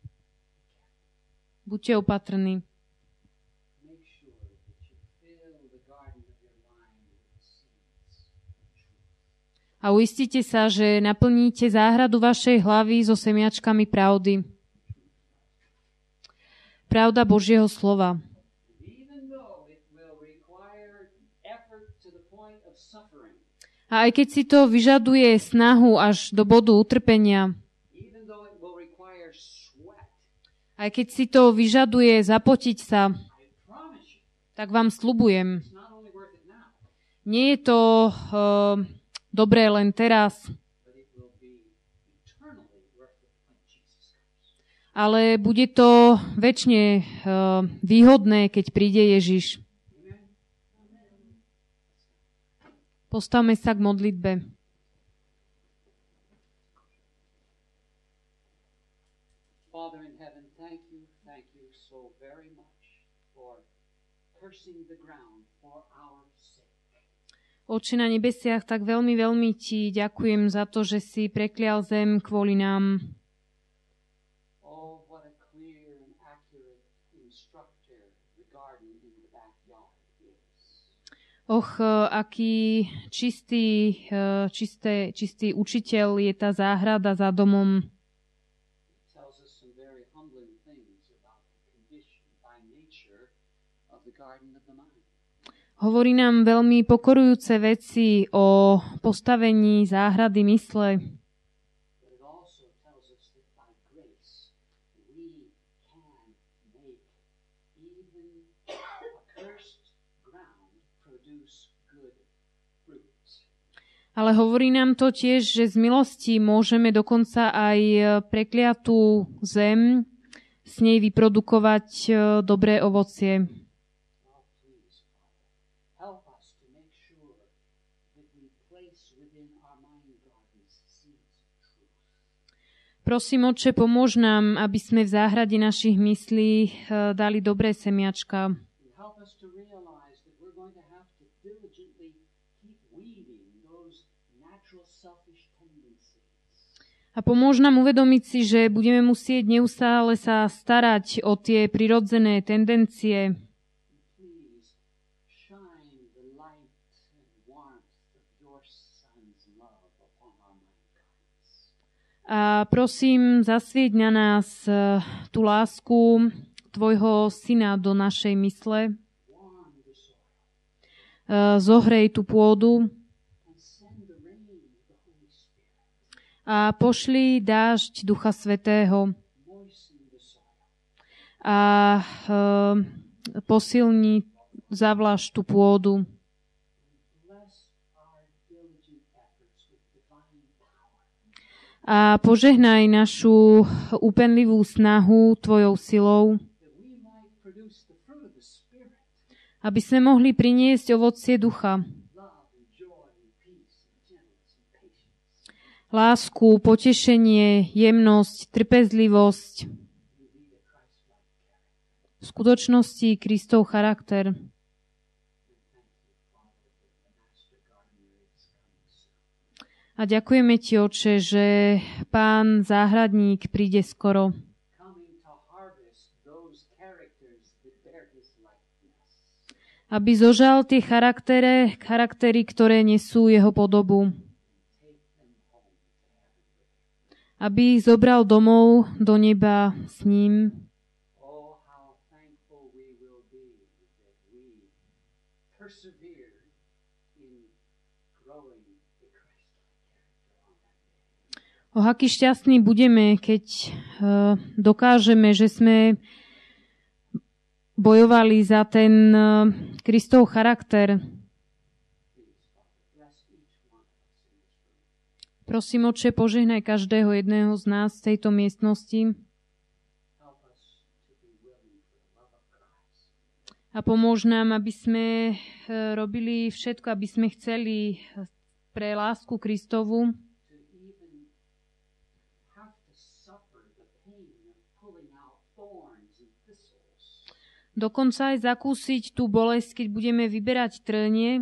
Buďte opatrní. A A uistite sa, že naplníte záhradu vašej hlavy so semiačkami pravdy. Pravda Božieho slova. A aj keď si to vyžaduje snahu až do bodu utrpenia, aj keď si to vyžaduje zapotiť sa, tak vám sľubujem, nie je to uh, dobré len teraz, ale bude to večne uh, výhodné, keď príde Ježiš. Postavme sa k modlitbe. Father in heaven, thank you, thank you so very much for cursing the ground for our sake. Otče na nebesiach, tak veľmi, veľmi ti ďakujem za to, že si preklial zem kvôli nám. Oh, what a clear and accurate instructor the garden in the backyard is. Och, aký čistý, čisté, čistý učiteľ je tá záhrada za domom. It tells us some very humbling things about the condition by nature of the garden of the mind. Hovorí nám veľmi pokorujúce veci o postavení záhrady mysle. But it also tells us that by grace we can make even a cursed ground produce good fruits. Ale hovorí nám to tiež, že z milosti môžeme dokonca aj prekliatú zem s nej vyprodukovať dobré ovocie. Prosím, Otče, pomôž nám, aby sme v záhrade našich myslí dali dobré semiačka. A pomôž nám uvedomiť si, že budeme musieť neustále sa starať o tie prirodzené tendencie. A prosím, zasvieť na nás tú lásku tvojho syna do našej mysle. Zohrej tú pôdu a pošli dážď Ducha Svätého a posilni, zavlaž tú pôdu. A požehnaj našu úpenlivú snahu tvojou silou, aby sme mohli priniesť ovocie ducha. Lásku, potešenie, jemnosť, trpezlivosť. V skutočnosti Kristov charakter. A ďakujeme ti, Otče, že Pán záhradník príde skoro. Aby zožal tie charaktere, charaktery, ktoré nesú jeho podobu. Aby ich zobral domov do neba s ním. O aký šťastní budeme, keď uh, dokážeme, že sme bojovali za ten uh, Kristov charakter. Prosím, Otče, požehnaj každého jedného z nás v tejto miestnosti a pomôž nám, aby sme uh, robili všetko, aby sme chceli pre lásku Kristovu dokonca aj zakúsiť tú bolesť, keď budeme vyberať trnie.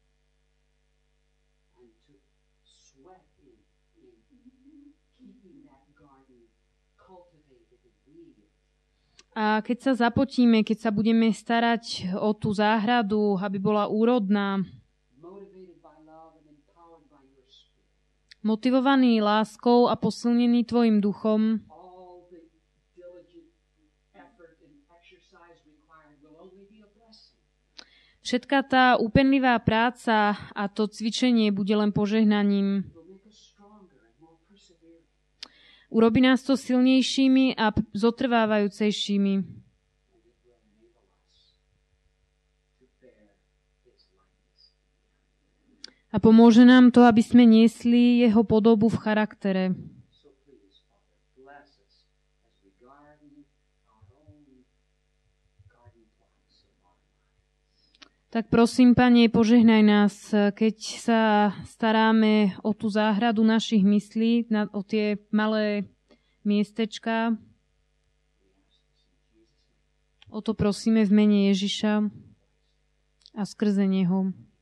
A keď sa zapotíme, keď sa budeme starať o tú záhradu, aby bola úrodná, motivovaní láskou a posilnení tvojim duchom, all the diligent effort and exercise required will only be a blessing. všetká tá úpenlivá práca a to cvičenie bude len požehnaním. It will make us stronger and more persevering. Urobí nás to silnejšími a p- zotrvávajúcejšími. And it will enable us to bear its likeness. A pomôže nám to, aby sme niesli jeho podobu v charaktere. So please, Father, bless us as we garden our own garden plots of our lives. Tak prosím, Pane, požehnaj nás, keď sa staráme o tú záhradu našich myslí, na, o tie malé miestečká. O to prosíme v mene Ježiša a skrze neho.